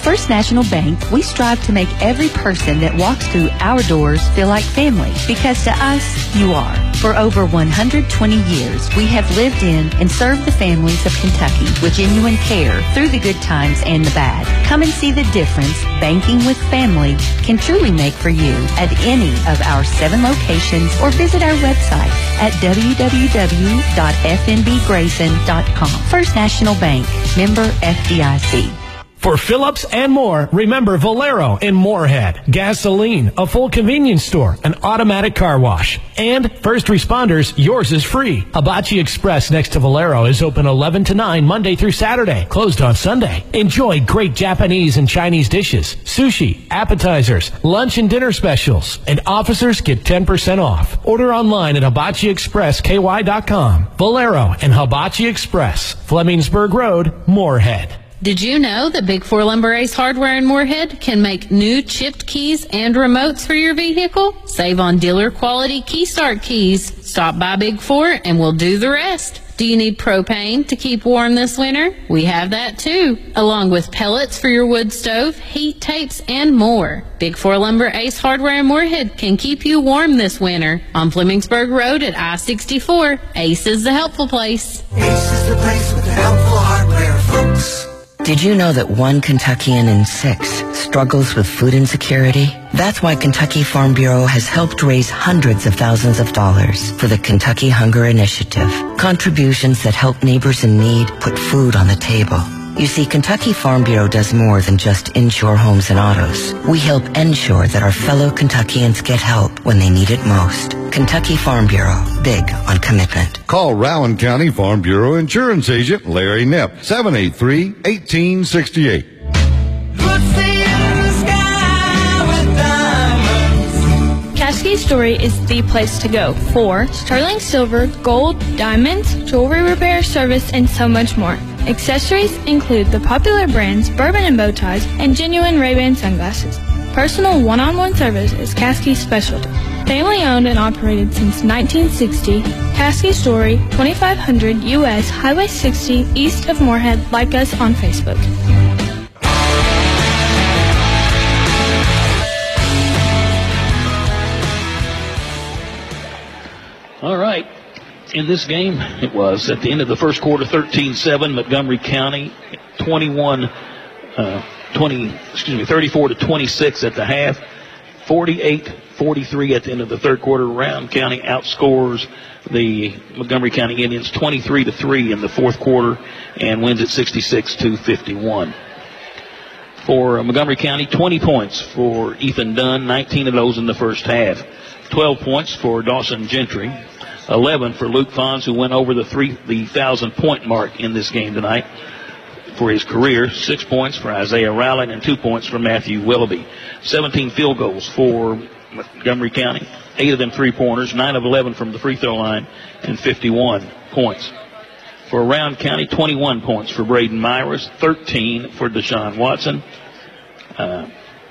First National Bank, we strive to make every person that walks through our doors feel like family, because to us, you are. For over one hundred twenty years, we have lived in and served the families of Kentucky with genuine care through the good times and the bad. Come and see the difference banking with family can truly make for you at any of our seven locations, or visit our website at w w w dot f n b grayson dot com. First National Bank, member F D I C. For Phillips and more, remember Valero in Moorhead, gasoline, a full convenience store, an automatic car wash, and first responders, yours is free. Hibachi Express next to Valero is open eleven to nine Monday through Saturday, closed on Sunday. Enjoy great Japanese and Chinese dishes, sushi, appetizers, lunch and dinner specials, and officers get ten percent off. Order online at hibachi express k y dot com. Valero and Hibachi Express, Flemingsburg Road, Moorhead. Did you know that Big Four Lumber Ace Hardware in Moorhead can make new chipped keys and remotes for your vehicle? Save on dealer quality key start keys. Stop by Big Four and we'll do the rest. Do you need propane to keep warm this winter? We have that too, along with pellets for your wood stove, heat tapes, and more. Big Four Lumber Ace Hardware in Moorhead can keep you warm this winter. On Flemingsburg Road at I sixty-four, Ace is the helpful place. Ace is the place with the helpful hardware, folks. Did you know that one Kentuckian in six struggles with food insecurity? That's why Kentucky Farm Bureau has helped raise hundreds of thousands of dollars for the Kentucky Hunger Initiative. Contributions that help neighbors in need put food on the table. You see, Kentucky Farm Bureau does more than just insure homes and autos. We help ensure that our fellow Kentuckians get help when they need it most. Kentucky Farm Bureau, big on commitment. Call Rowan County Farm Bureau Insurance Agent Larry Knepp, seven eight three, one eight six eight. Caskey Story is the place to go for sterling silver, gold, diamonds, jewelry repair service, and so much more. Accessories include the popular brands Bourbon and Bow Ties and genuine Ray-Ban sunglasses. Personal one-on-one service is Caskey's specialty. Family owned and operated since nineteen sixty, Caskey Story, twenty-five hundred U S Highway sixty, east of Moorhead. Like us on Facebook. All right. In this game, it was at the end of the first quarter, thirteen seven, Montgomery County, twenty-one, uh, twenty, excuse me, thirty-four to twenty-six at the half, forty-eight forty-three at the end of the third quarter. Rowan County outscores the Montgomery County Indians twenty-three to three in the fourth quarter and wins at sixty-six to fifty-one. For Montgomery County, twenty points for Ethan Dunn, nineteen of those in the first half. twelve points for Dawson Gentry. eleven for Luke Fons, who went over the three the thousand point mark in this game tonight for his career. Six points for Isaiah Rowland and two points for Matthew Willoughby. seventeen field goals for Montgomery County. Eight of them three-pointers, nine of eleven from the free throw line, and fifty-one points. For Rowan County, twenty-one points for Braden Myers, thirteen for Deshaun Watson. Uh,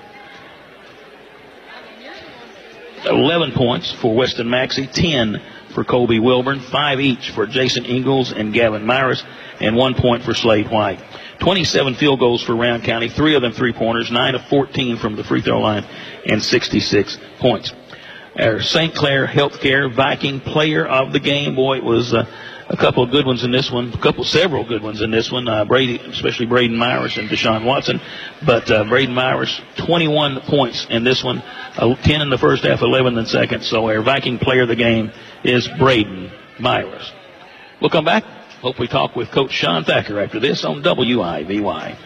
eleven points for Weston Maxey, ten for Colby Wilburn, five each for Jason Ingalls and Gavin Myers, and one point for Slade White. twenty-seven field goals for Rowan County, three of them three-pointers, nine of fourteen from the free throw line, and sixty-six points. Our Saint Clair Healthcare Viking player of the game, boy, it was uh, a couple of good ones in this one, a couple, several good ones in this one, uh, Brady, especially Braden Myers and Deshaun Watson. But uh, Braden Myers, twenty-one points in this one, uh, ten in the first half, eleven in the second. So our Viking player of the game is Braden Myers. We'll come back. Hope we talk with Coach Sean Thacker after this on W I V Y.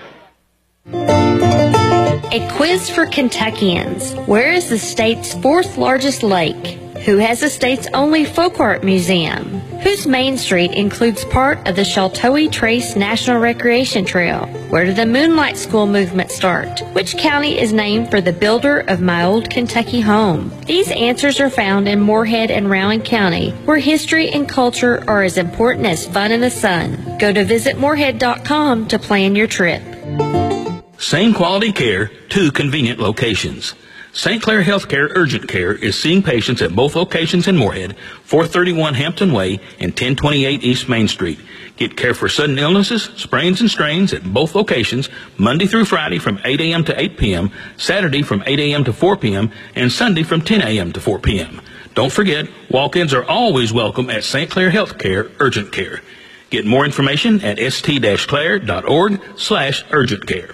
A quiz for Kentuckians. Where is the state's fourth largest lake? Who has the state's only folk art museum? Whose Main Street includes part of the Sheltowee Trace National Recreation Trail? Where did the Moonlight School movement start? Which county is named for the builder of my old Kentucky home? These answers are found in Moorhead and Rowan County, where history and culture are as important as fun in the sun. Go to visit moorhead dot com to plan your trip. Same quality care, two convenient locations. Saint Clair Healthcare Urgent Care is seeing patients at both locations in Moorhead, four thirty-one Hampton Way and ten twenty-eight East Main Street. Get care for sudden illnesses, sprains and strains at both locations, Monday through Friday from eight a.m. to eight p.m., Saturday from eight a.m. to four p.m., and Sunday from ten a.m. to four p.m. Don't forget, walk-ins are always welcome at Saint Clair Healthcare Urgent Care. Get more information at st-clair.org slash urgent care.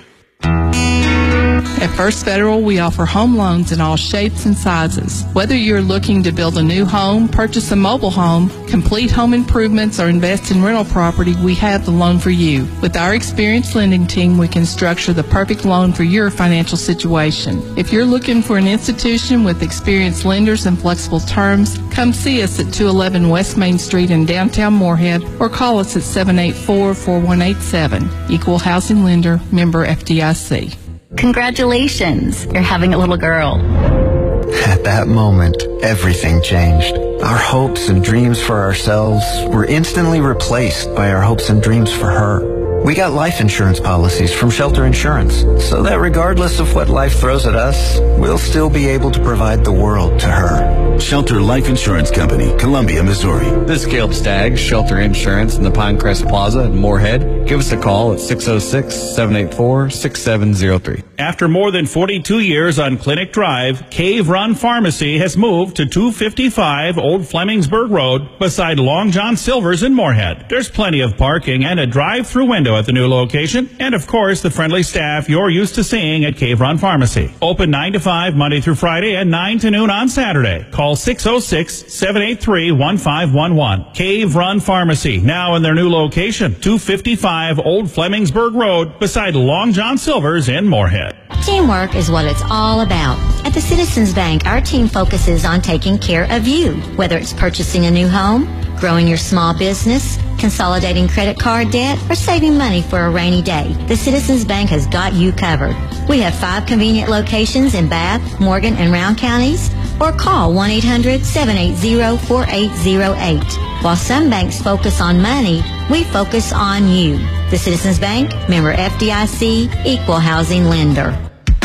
At First Federal, we offer home loans in all shapes and sizes. Whether you're looking to build a new home, purchase a mobile home, complete home improvements, or invest in rental property, we have the loan for you. With our experienced lending team, we can structure the perfect loan for your financial situation. If you're looking for an institution with experienced lenders and flexible terms, come see us at two eleven West Main Street in downtown Moorhead or call us at seven eight four, four one eight seven. Equal Housing Lender, member F D I C. Congratulations, you're having a little girl. At that moment, everything changed. Our hopes and dreams for ourselves were instantly replaced by our hopes and dreams for her. We got life insurance policies from Shelter Insurance, so that regardless of what life throws at us, we'll still be able to provide the world to her. Shelter Life Insurance Company, Columbia, Missouri. This is Caleb Staggs, Shelter Insurance in the Pinecrest Plaza in Moorhead. Give us a call at six oh six, seven eight four, six seven oh three. After more than forty-two years on Clinic Drive, Cave Run Pharmacy has moved to two fifty-five Old Flemingsburg Road beside Long John Silver's in Moorhead. There's plenty of parking and a drive-through window at the new location, and of course the friendly staff you're used to seeing at Cave Run Pharmacy. Open nine to five Monday through Friday and nine to noon on Saturday. Call six oh six, seven eight three, one five one one. Cave Run Pharmacy, now in their new location, two fifty-five Old Flemingsburg Road beside Long John Silver's in Moorhead. Teamwork is what it's all about. At the Citizens Bank, our team focuses on taking care of you, whether it's purchasing a new home, growing your small business, consolidating credit card debt, or saving money for a rainy day. The Citizens Bank has got you covered. We have five convenient locations in Bath, Morgan, and Round counties, or call one eight hundred, seven eight zero, four eight zero eight. While some banks focus on money, we focus on you. The Citizens Bank, member F D I C, equal housing lender.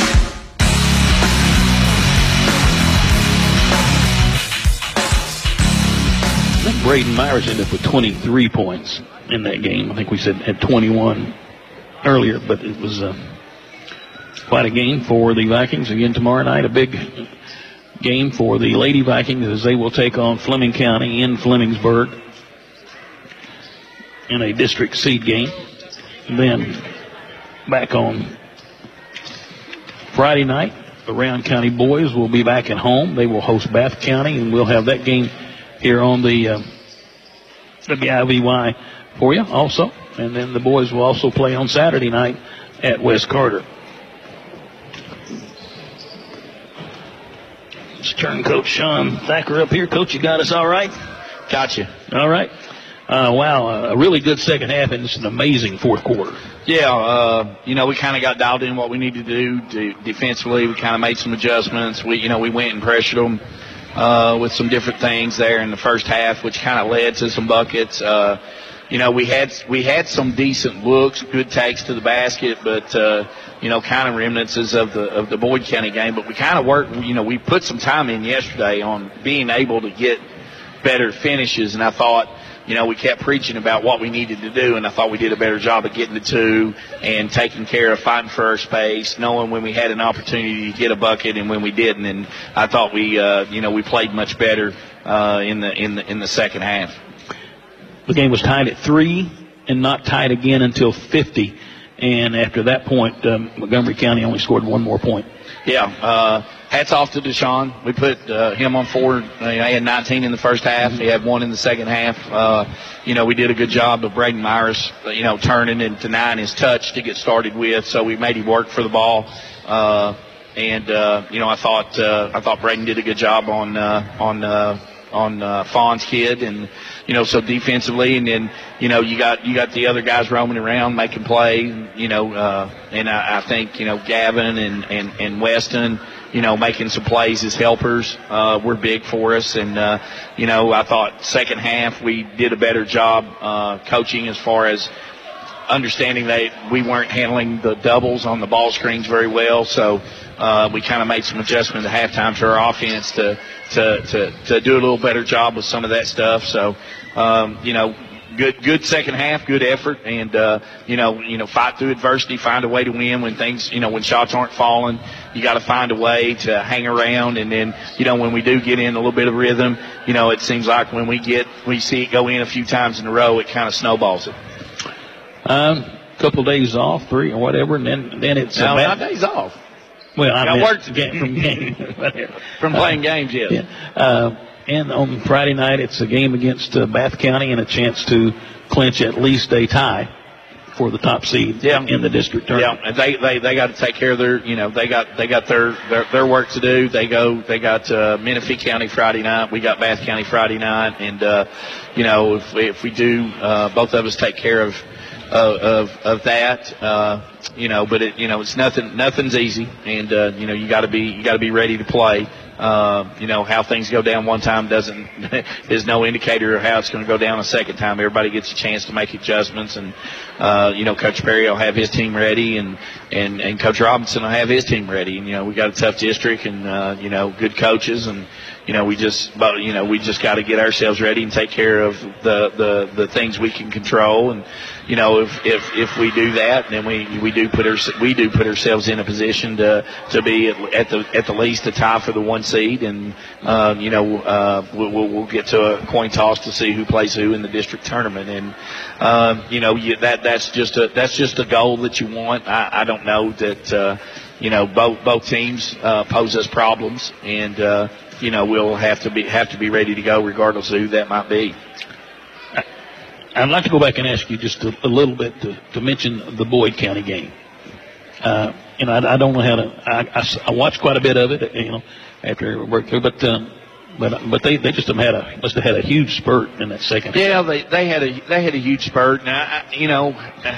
I think Braden Myers ended up with twenty-three points in that game. I think we said had twenty-one earlier, but it was uh, quite a game for the Vikings again tomorrow night. A big game for the Lady Vikings as they will take on Fleming County in Flemingsburg in a district seed game. And then back on Friday night, the Round County boys will be back at home. They will host Bath County, and we'll have that game here on the uh, W I V Y for you also. And then the boys will also play on Saturday night at West Carter. Let's turn Coach Sean Thacker up here. Coach, you got us all right? Got you. All right. Uh, wow, a really good second half, and it's an amazing fourth quarter. Yeah, uh, you know, we kind of got dialed in what we needed to do to, defensively. We kind of made some adjustments. We, you know, we went and pressured them uh, with some different things there in the first half, which kind of led to some buckets. Uh, you know, we had we had some decent looks, good takes to the basket, but uh, you know, kind of remnants of the of the Boyd County game. But we kind of worked. You know, we put some time in yesterday on being able to get better finishes, and I thought, you know, we kept preaching about what we needed to do, and I thought we did a better job of getting the two and taking care of fighting for our space, knowing when we had an opportunity to get a bucket and when we didn't. And I thought we, uh, you know, we played much better uh, in the in the in the second half. The game was tied at three and not tied again until fifty. And after that point, um, Montgomery County only scored one more point. Yeah. Uh, hats off to Deshaun. We put uh, him on forward. Uh, he had nineteen in the first half. Mm-hmm. He had one in the second half. Uh, you know, we did a good job of Braden Myers, you know, turning and denying his touch to get started with. So we made him work for the ball. Uh, and, uh, you know, I thought uh, I thought Braden did a good job on uh, on uh, on uh, Fawn's kid. And, you know, so defensively, and then, you know, you got you got the other guys roaming around making play, you know, uh, and I, I think, you know, Gavin and, and, and Weston, you know, making some plays as helpers uh, were big for us. And, uh, you know, I thought second half we did a better job uh, coaching as far as understanding that we weren't handling the doubles on the ball screens very well. So, uh, we kind of made some adjustments at halftime to our offense to, to, to, to do a little better job with some of that stuff. So, um, you know, good, good second half, good effort, and, uh, you know, you know, fight through adversity, find a way to win when things, you know, when shots aren't falling. You got to find a way to hang around, and then, you know, when we do get in a little bit of rhythm, you know, it seems like when we get, we see it go in a few times in a row, it kind of snowballs it. Um, couple of days off, three or whatever, and then, then it's no, uh, not days off. Well, I got meant work to get from game, from playing games, yes. Yeah. Uh, and on Friday night, it's a game against uh, Bath County and a chance to clinch at least a tie for the top seed yeah. in the district tournament. Yeah, and they they they got to take care of their, you know, they got they got their their, their work to do. They go they got uh, Menifee County Friday night. We got Bath County Friday night, and uh, you know, if we, if we do, uh, both of us take care of. Of, of of that, uh, you know, but it, you know, it's nothing, nothing's easy, and uh, you know, you got to be, you got to be ready to play. Uh, you know, how things go down one time doesn't is no indicator of how it's going to go down a second time. Everybody gets a chance to make adjustments, and uh, you know, Coach Perry will have his team ready, and and and Coach Robinson will have his team ready. And you know, we got a tough district, and uh, you know, good coaches, and you know, we just, but you know, we just got to get ourselves ready and take care of the the the things we can control. And you know, if if if we do that, then we we do put our, we do put ourselves in a position to to be at the at the least a tie for the one seed, and uh, you know, uh, we'll we'll get to a coin toss to see who plays who in the district tournament. And um, you know, you, that that's just a that's just a goal that you want. I, I don't know that uh, you know, both both teams uh, pose us problems, and uh, you know, we'll have to be have to be ready to go regardless of who that might be. I'd like to go back and ask you just a, a little bit to, to mention the Boyd County game. Uh, you know, I, I don't know how to. I, I, I watched quite a bit of it, you know, after I worked through, but um, but but they, they just have had a must have had a huge spurt in that second. Yeah, they they had a they had a huge spurt. Now, I, you know,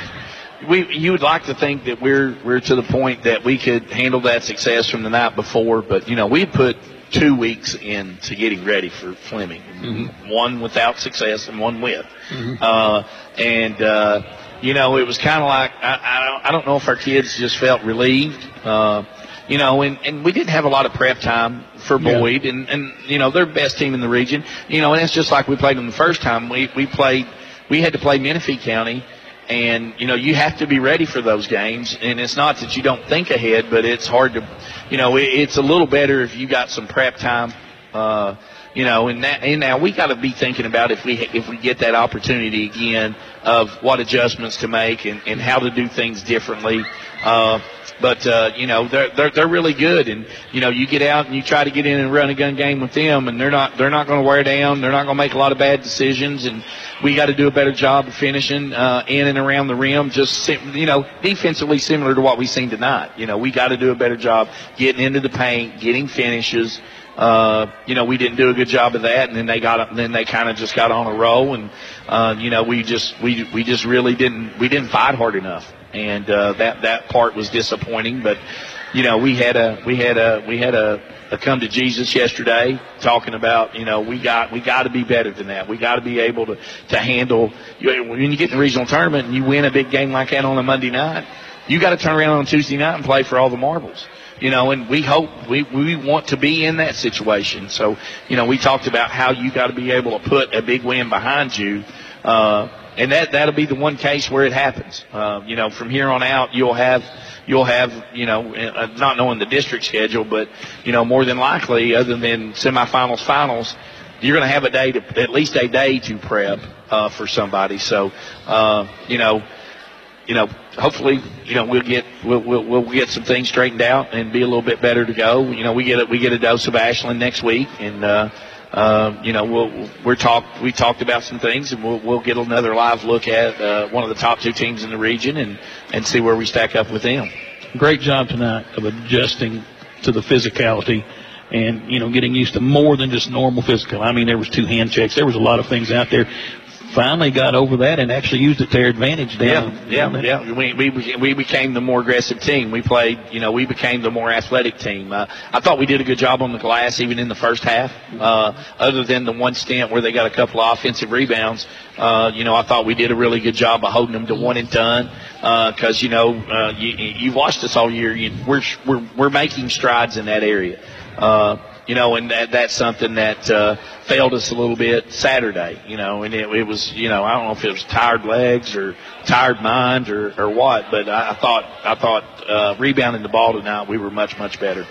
we you would like to think that we're we're to the point that we could handle that success from the night before, but you know, we put two weeks into getting ready for Fleming, mm-hmm. one without success and one with. Mm-hmm. Uh, and, uh, you know, it was kind of like, I, I, don't, I don't know if our kids just felt relieved, uh, you know, and, and we didn't have a lot of prep time for Boyd, yeah. and, and, you know, they're the best team in the region, you know, and it's just like we played them the first time. We, we played, we had to play Menifee County. And, you know, you have to be ready for those games. And it's not that you don't think ahead, but it's hard to, you know, it, it's a little better if you got some prep time, uh, you know, and, that, and now we got to be thinking about if we if we get that opportunity again of what adjustments to make and, and how to do things differently. Uh, but, uh, you know, they're, they're, they're really good. And, you know, you get out and you try to get in and run a gun game with them, and they're not, they're not going to wear down. They're not going to make a lot of bad decisions. And we got to do a better job of finishing, uh, in and around the rim, just, you know, defensively similar to what we've seen tonight. You know, we got to do a better job getting into the paint, getting finishes. Uh, you know, we didn't do a good job of that, and then they got, then they kind of just got on a roll, and, uh, you know, we just, we, we just really didn't, we didn't fight hard enough. And, uh, that, that part was disappointing, but, you know, we had a, we had a, we had a, a come to Jesus yesterday talking about, you know, we got, we got to be better than that. We got to be able to, to handle, when you get in the regional tournament and you win a big game like that on a Monday night, you got to turn around on Tuesday night and play for all the marbles. You know, and we hope, we, we want to be in that situation. So, you know, we talked about how you got to be able to put a big win behind you. Uh, and that, that'll be the one case where it happens. Uh, you know, from here on out, you'll have, you'll have, you know, uh, not knowing the district schedule, but, you know, more than likely, other than semifinals, finals, you're going to have a day to, at least a day to prep, uh, for somebody. So, uh, you know, you know, hopefully, you know, we'll get we'll, we'll we'll get some things straightened out and be a little bit better to go. You know, we get a, we get a dose of Ashland next week, and uh, uh, you know, we'll we're talk we talked about some things, and we'll we'll get another live look at uh, one of the top two teams in the region, and and see where we stack up with them. Great job tonight of adjusting to the physicality. And, you know, getting used to more than just normal physical. I mean, there was two hand checks. There was a lot of things out there. finally got over that and actually used it to their advantage down. Yeah, down yeah, yeah. We, we, we became the more aggressive team. We played, you know, we became the more athletic team. Uh, I thought we did a good job on the glass even in the first half. Uh, other than the one stint where they got a couple of offensive rebounds, uh, you know, I thought we did a really good job of holding them to one and done. Because, uh, you know, uh, you, you've watched us all year. You, we're, we're, we're making strides in that area. Uh, You know, and that, that's something that uh, failed us a little bit Saturday, you know, and it, it was, you know, I don't know if it was tired legs or tired mind or, or what, but I, I thought, I thought uh, rebounding the ball tonight, we were much, much better.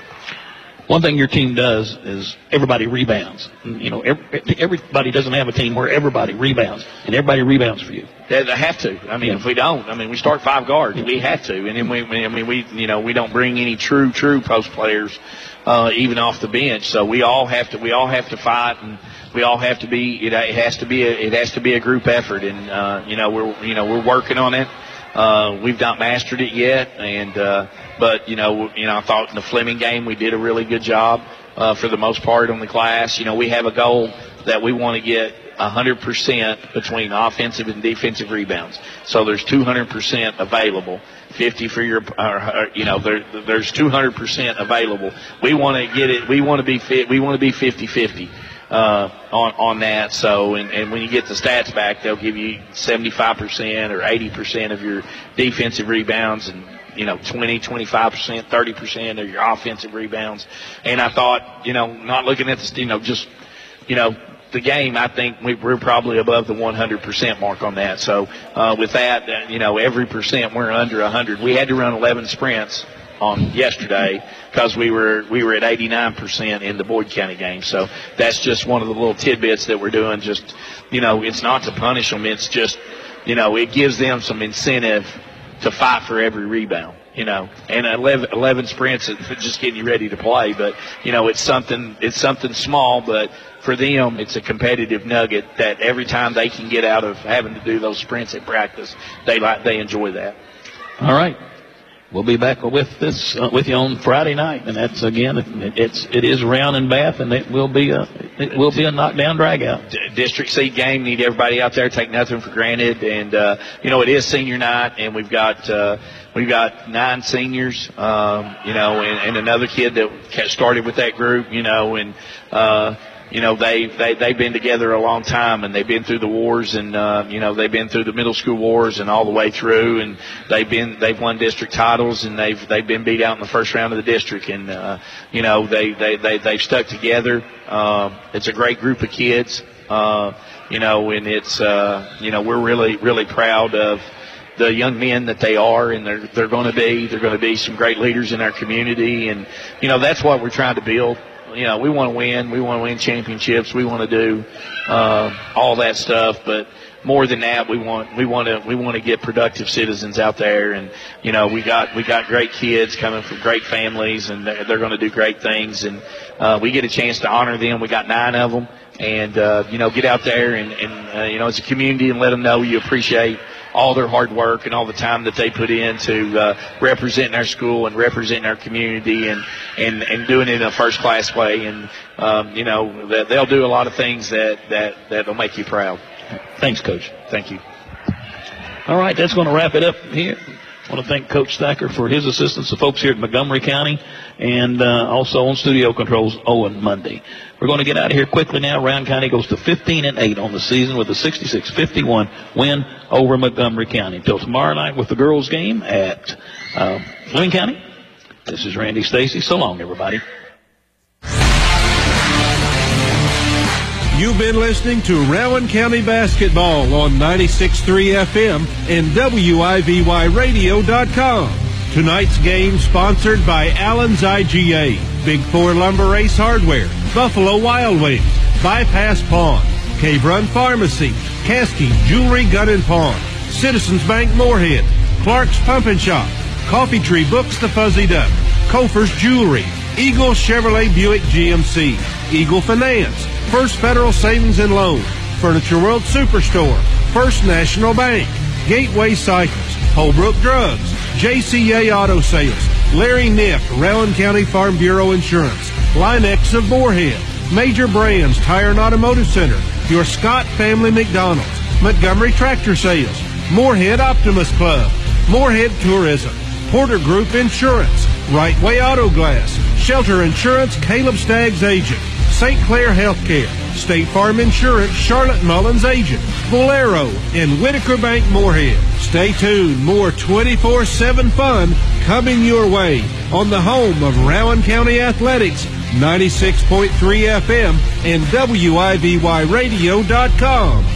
One thing your team does is everybody rebounds. You know, every, everybody doesn't have a team where everybody rebounds, and everybody rebounds for you. They, they have to. I mean, yeah. If we don't, I mean, we start five guards. We have to, and then we, I mean, we, you know, we don't bring any true, true post players, uh, even off the bench. So we all have to, we all have to fight, and we all have to be. It, it has to be, a, it has to be a group effort, and uh, you know, we're, you know, we're working on it. Uh, we've not mastered it yet, and uh, but you know, you know, I thought in the Fleming game we did a really good job uh, for the most part on the glass. You know, we have a goal that we want to get one hundred percent between offensive and defensive rebounds. So there's two hundred percent available. fifty for your, uh, you know, there, there's two hundred percent available. We want to get it. We want to be fit. We want to be fifty-fifty. Uh, on, on that. So, and, and when you get the stats back, they'll give you seventy-five percent or eighty percent of your defensive rebounds and, you know, twenty, twenty-five percent, thirty percent of your offensive rebounds. And I thought, you know, not looking at the, you know, just, you know, the game, I think we, we're probably above the one hundred percent mark on that. So, uh, with that, uh, you know, every percent we're under one hundred. We had to run eleven sprints on yesterday because we were we were at eighty-nine percent in the Boyd County game. So that's just one of the little tidbits that we're doing. Just, you know, it's not to punish them. It's just, you know, it gives them some incentive to fight for every rebound, you know. And eleven, eleven sprints is just getting you ready to play. But, you know, it's something it's something small, but for them it's a competitive nugget that every time they can get out of having to do those sprints at practice, they like they enjoy that. All right. We'll be back with this uh, with you on Friday night, and that's again it, it's it is Round and Bath, and it will be a it will be a knockdown dragout. D- District C game. Need everybody out there. Take nothing for granted, and uh, you know it is senior night, and we've got uh, we've got nine seniors, um, you know, and, and another kid that started with that group, you know, and. Uh, You know, they, they, they've been together a long time, and they've been through the wars, and, uh, you know, they've been through the middle school wars and all the way through, and they've been, they've won district titles, and they've, they've been beat out in the first round of the district, and, uh, you know, they, they, they, they've stuck together. Uh, it's a great group of kids, uh, you know, and it's, uh, you know, we're really, really proud of the young men that they are, and they're, they're going to be, they're going to be some great leaders in our community, and, you know, that's what we're trying to build. You know, we want to win. We want to win championships. We want to do uh, all that stuff. But more than that, we want we want to we want to get productive citizens out there. And you know, we got we got great kids coming from great families, and they're, they're going to do great things. And uh, we get a chance to honor them. We got nine of them, and uh, you know, get out there and, and uh, you know, as a community, and let them know you appreciate all their hard work and all the time that they put into uh, representing our school and representing our community, and, and, and doing it in a first class way. And, um, you know, that they'll do a lot of things that, that, that'll make you proud. Thanks, Coach. Thank you. All right, that's going to wrap it up here. I want to thank Coach Thacker for his assistance, the folks here at Montgomery County, and uh, also on studio controls, Owen Mundy. We're going to get out of here quickly now. Round County goes to fifteen and eight on the season with a sixty-six fifty-one win over Montgomery County. Until tomorrow night with the girls' game at uh, Fleming County. This is Randy Stacy. So long, everybody. You've been listening to Rowan County Basketball on ninety-six point three F M and W I V Y radio dot com. Tonight's game sponsored by Allen's I G A, Big Four Lumber Ace Hardware, Buffalo Wild Wings, Bypass Pawn, Cave Run Pharmacy, Caskey Jewelry Gun and Pawn, Citizens Bank Moorhead, Clark's Pump and Shop, Coffee Tree Books The Fuzzy Duck, Kofer's Jewelry, Eagle Chevrolet Buick G M C, Eagle Finance, First Federal Savings and Loan, Furniture World Superstore, First National Bank, Gateway Cycles, Holbrook Drugs, J C A Auto Sales, Larry Niff, Rowan County Farm Bureau Insurance, Linex of Moorhead, Major Brands Tire and Automotive Center, your Scott Family McDonald's, Montgomery Tractor Sales, Moorhead Optimus Club, Moorhead Tourism, Porter Group Insurance, Right Way Auto Glass, Shelter Insurance, Caleb Staggs agent, Saint Clair Healthcare, State Farm Insurance, Charlotte Mullins agent, Bolero, and Whitaker Bank Moorhead. Stay tuned, more twenty-four seven fun coming your way on the home of Rowan County Athletics, ninety-six point three F M and W I V Y radio dot com.